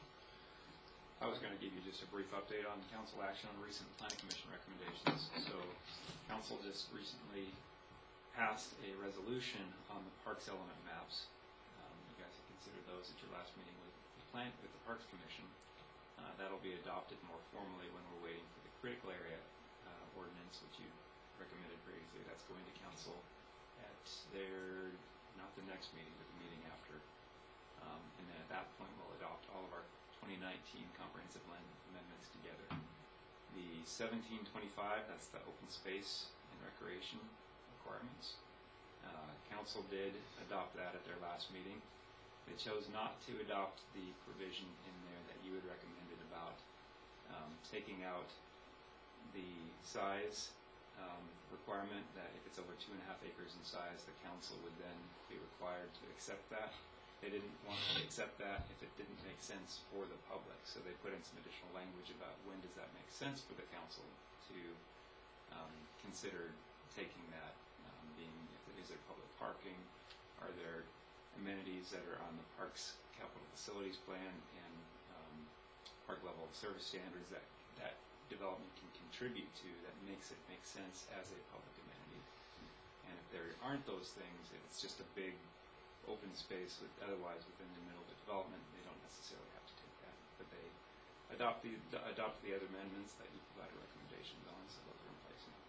I was going to give you just a brief update on council action on recent planning commission recommendations. So council just recently passed a resolution on the parks element maps. You guys have considered those at your last meeting with the Parks Commission. That'll be adopted more formally when we're waiting for the critical area ordinance, which you recommended previously. That's going to council at not the next meeting, but the meeting after. And then at that point, we'll adopt all of our 2019 comprehensive land amendments together. The 1725, that's the open space and recreation requirements. Council did adopt that at their last meeting. They chose not to adopt the provision in there that you had recommended about taking out the size requirement that if it's over 2.5 acres in size, the council would then be required to accept that. They didn't want to accept that if it didn't make sense for the public, so they put in some additional language about when does that make sense for the council to consider taking that, being is there public parking, are there amenities that are on the park's capital facilities plan and park level service standards that development can contribute to that makes it make sense as a public amenity. And if there aren't those things, if it's just a big open space otherwise within the middle of the development, they don't necessarily have to take that. But they adopt the other amendments that you provided recommendations on, so those are in place now.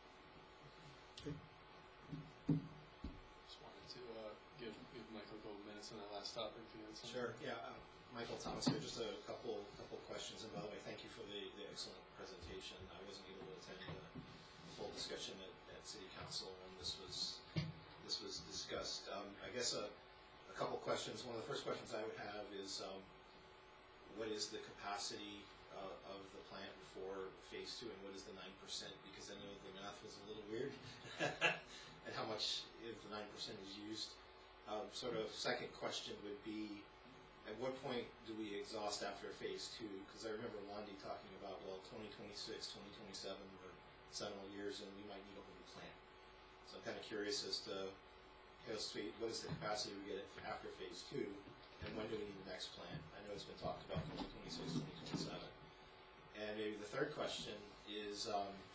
Just wanted to give Michael a couple minutes on that last topic if you had something. Sure, yeah. Michael Thomas here. Just a couple questions. And by the way, thank you for the excellent presentation. I wasn't able to attend the full discussion at City Council when this was discussed. I guess a couple questions. One of the first questions I would have is what is the capacity of the plant for phase 2 and what is the 9%? Because I know the math was a little weird and how much if the 9% is used. Sort of second question would be, at what point do we exhaust after phase 2? Because I remember Wandy talking about, well, 2026, 2027 were several years and we might need a whole new plant. So I'm kind of curious as to what is the capacity we get after phase 2 and when do we need the next plant? I know it's been talked about 2026, 2027. And maybe the third question is,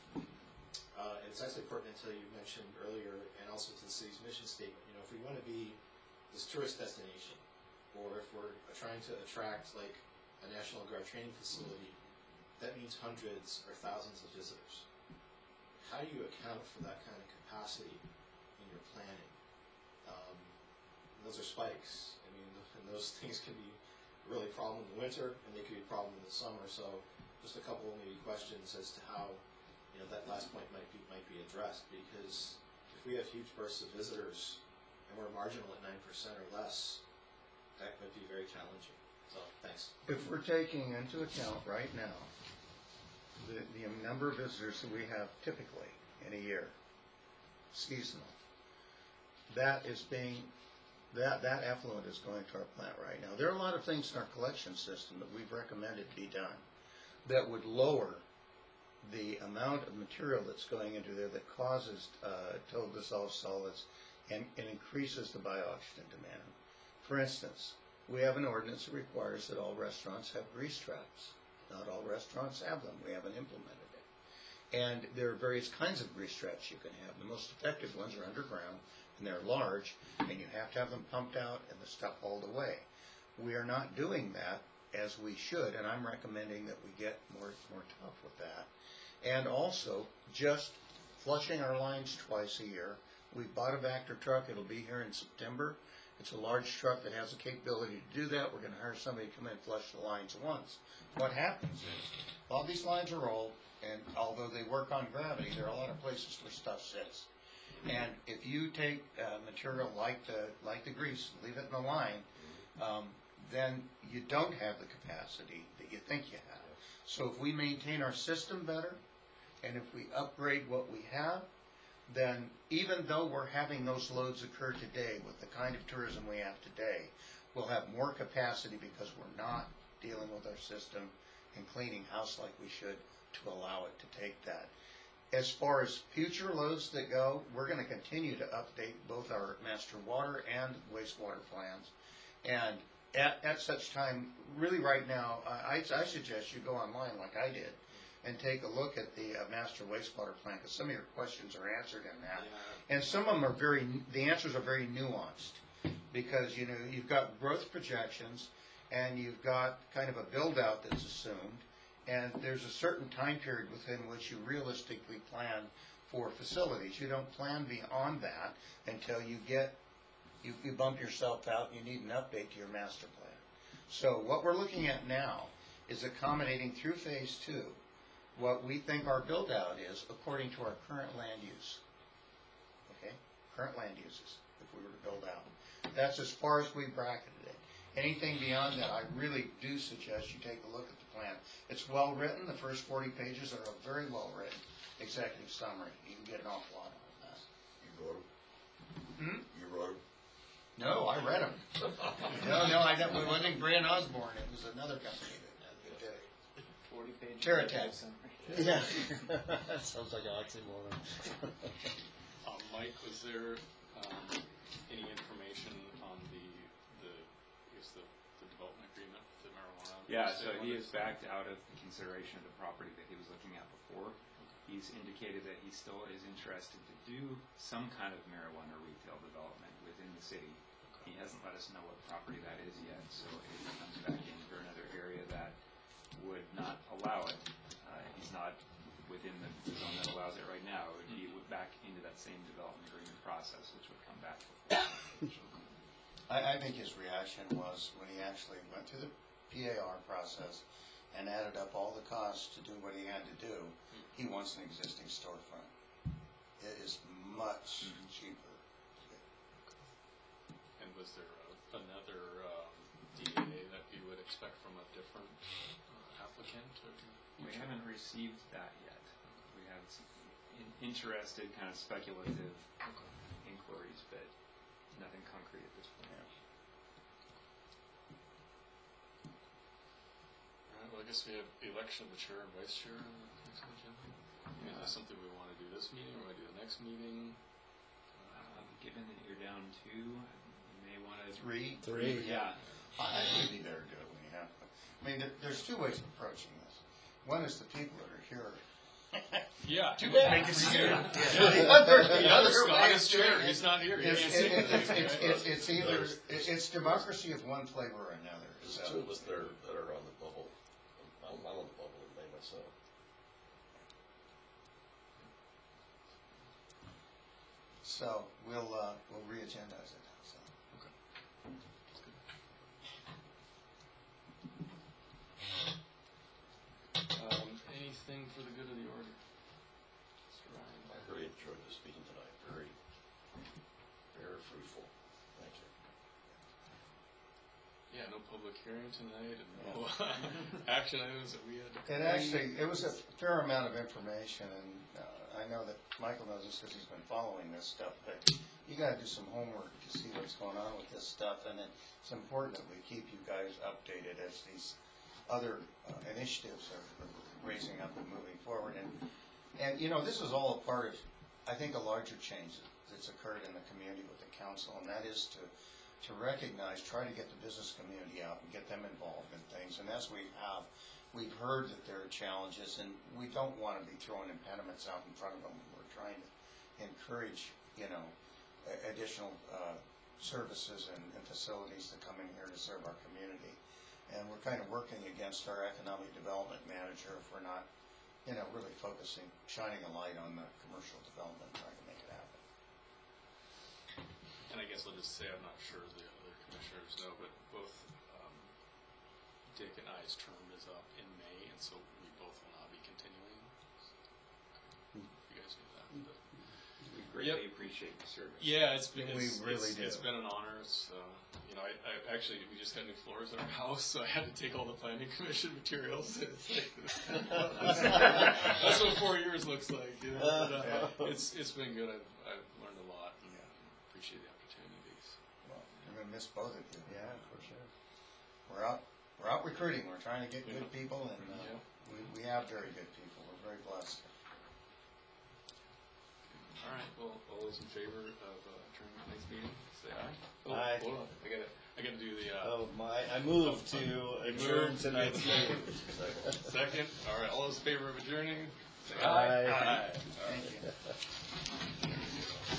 and it's actually pertinent to you mentioned earlier and also to the city's mission statement, if we want to be this tourist destination, or if we're trying to attract like a National Guard training facility, that means hundreds or thousands of visitors. How do you account for that kind of capacity in your planning? Those are spikes. I mean, and those things can be a really problem in the winter, and they could be a problem in the summer. So, just a couple maybe questions as to how that last point might be addressed. Because if we have huge bursts of visitors and we're marginal at 9% or less, that might be very challenging. So, thanks. If we're taking into account right now the number of visitors that we have typically in a year, seasonal, that effluent is going to our plant right now. There are a lot of things in our collection system that we've recommended be done that would lower the amount of material that's going into there that causes total dissolved solids and increases the bio-oxygen demand. For instance, we have an ordinance that requires that all restaurants have grease traps. Not all restaurants have them. We haven't implemented it. And there are various kinds of grease traps you can have. The most effective ones are underground, and they're large, and you have to have them pumped out and the stuff hauled away. We are not doing that as we should, and I'm recommending that we get more tough with that. And also, just flushing our lines twice a year. We bought a Vector truck. It'll be here in September. It's a large truck that has the capability to do that. We're going to hire somebody to come in and flush the lines once. What happens is, all these lines are old, and although they work on gravity, there are a lot of places where stuff sits. And if you take material like the grease, leave it in the line, then you don't have the capacity that you think you have. So if we maintain our system better, and if we upgrade what we have, then even though we're having those loads occur today with the kind of tourism we have today, we'll have more capacity because we're not dealing with our system and cleaning house like we should to allow it to take that. As far as future loads that go, we're going to continue to update both our master water and wastewater plans. And at such time, really right now, I suggest you go online like I did and take a look at the master wastewater plan, because some of your questions are answered in that. Yeah. And some of them are the answers are very nuanced, because you've got growth projections and you've got kind of a build out that's assumed, and there's a certain time period within which you realistically plan for facilities. You don't plan beyond that until you bump yourself out and you need an update to your master plan. So what we're looking at now is accommodating through phase 2 what we think our build out is according to our current land use. Okay? Current land uses, if we were to build out. That's as far as we bracketed it. Anything beyond that, I really do suggest you take a look at the plan. It's well written. The first 40 pages are very well written. executive summary. You can get an awful lot on that. You wrote them? You wrote them? No, I read them. No, I wasn't Brian Osborne. It was another company that did it. 40-page. Terratech. Yeah. Sounds like an oxymoron. Mike, was there any information on the development agreement with the marijuana? Yeah, so he has backed out of consideration of the property that he was looking at before. He's indicated that he still is interested to do some kind of marijuana retail development within the city. He hasn't let us know what property that is yet, so if he comes back in for another area that would not allow it, he's not within the zone that allows it right now. It would be back into that same development agreement process, which would come back before. I think his reaction was when he actually went through the PAR process and added up all the costs to do what he had to do, he wants an existing storefront. It is much cheaper. And was there another DA that you would expect from a different applicant? We haven't received that yet. We have interested, kind of speculative inquiries, but nothing concrete at this point. All right, well, I guess we have the election of the chair and vice chair on the next agenda. Is that something we want to do this meeting, or want to do the next meeting? Given that you're down 2, you may want to... Three? Yeah. I think it'd be better to do it when you have to. I mean, there's two ways of approaching this. One is the people that are here. Yeah. Too bad. Make it soon. The other Scott way is chair. He's not here. He can't say anything. It's either, it's democracy of one flavor or another. There's So, two of us there that are on the bubble. I'm on the bubble in May myself. so we'll re-agendize it. So. Anything for the good of the order? Mr. Ryan? I really enjoyed this meeting tonight. Very, very fruitful. Thank you. Yeah, no public hearing tonight and no action items that we had to. And actually, it was a fair amount of information, and I know that Michael knows this because he's been following this stuff, but you gotta do some homework to see what's going on with this stuff, and it's important that we keep you guys updated as these other initiatives are raising up and moving forward. And you know, this is all a part of, I think, a larger change that's occurred in the community with the council, and that is to recognize, try to get the business community out and get them involved in things. And as we've heard that there are challenges, and we don't want to be throwing impediments out in front of them. We're trying to encourage, you know, additional services and facilities to come in here to serve our community. And we're kind of working against our economic development manager if we're not, you know, really focusing, shining a light on the commercial development, trying to make it happen. And I guess I'll just say, I'm not sure the other commissioners know, but both Dick and I's term is up in May, and so we both will not be continuing. You guys knew that. But We greatly appreciate the service. yeah, it's been We really do. It's been an honor. It's you know, I actually, we just got new floors in our house, so I had to take all the planning commission materials. It's like that's what 4 years looks like. You know? But, it's been good. I've learned a lot and appreciate the opportunities. Well, we're gonna miss both of you. Yeah, for sure. We're out recruiting. We're trying to get good people, and we have very good people. We're very blessed. All right. Well, all those in favor of adjourning tonight's meeting, say aye. Oh, Aye. hold on. I gotta do the. Oh my! I move to adjourn move. tonight's meeting. Second. All right. All those in favor of adjourning, say Aye. aye. All right. Thank you.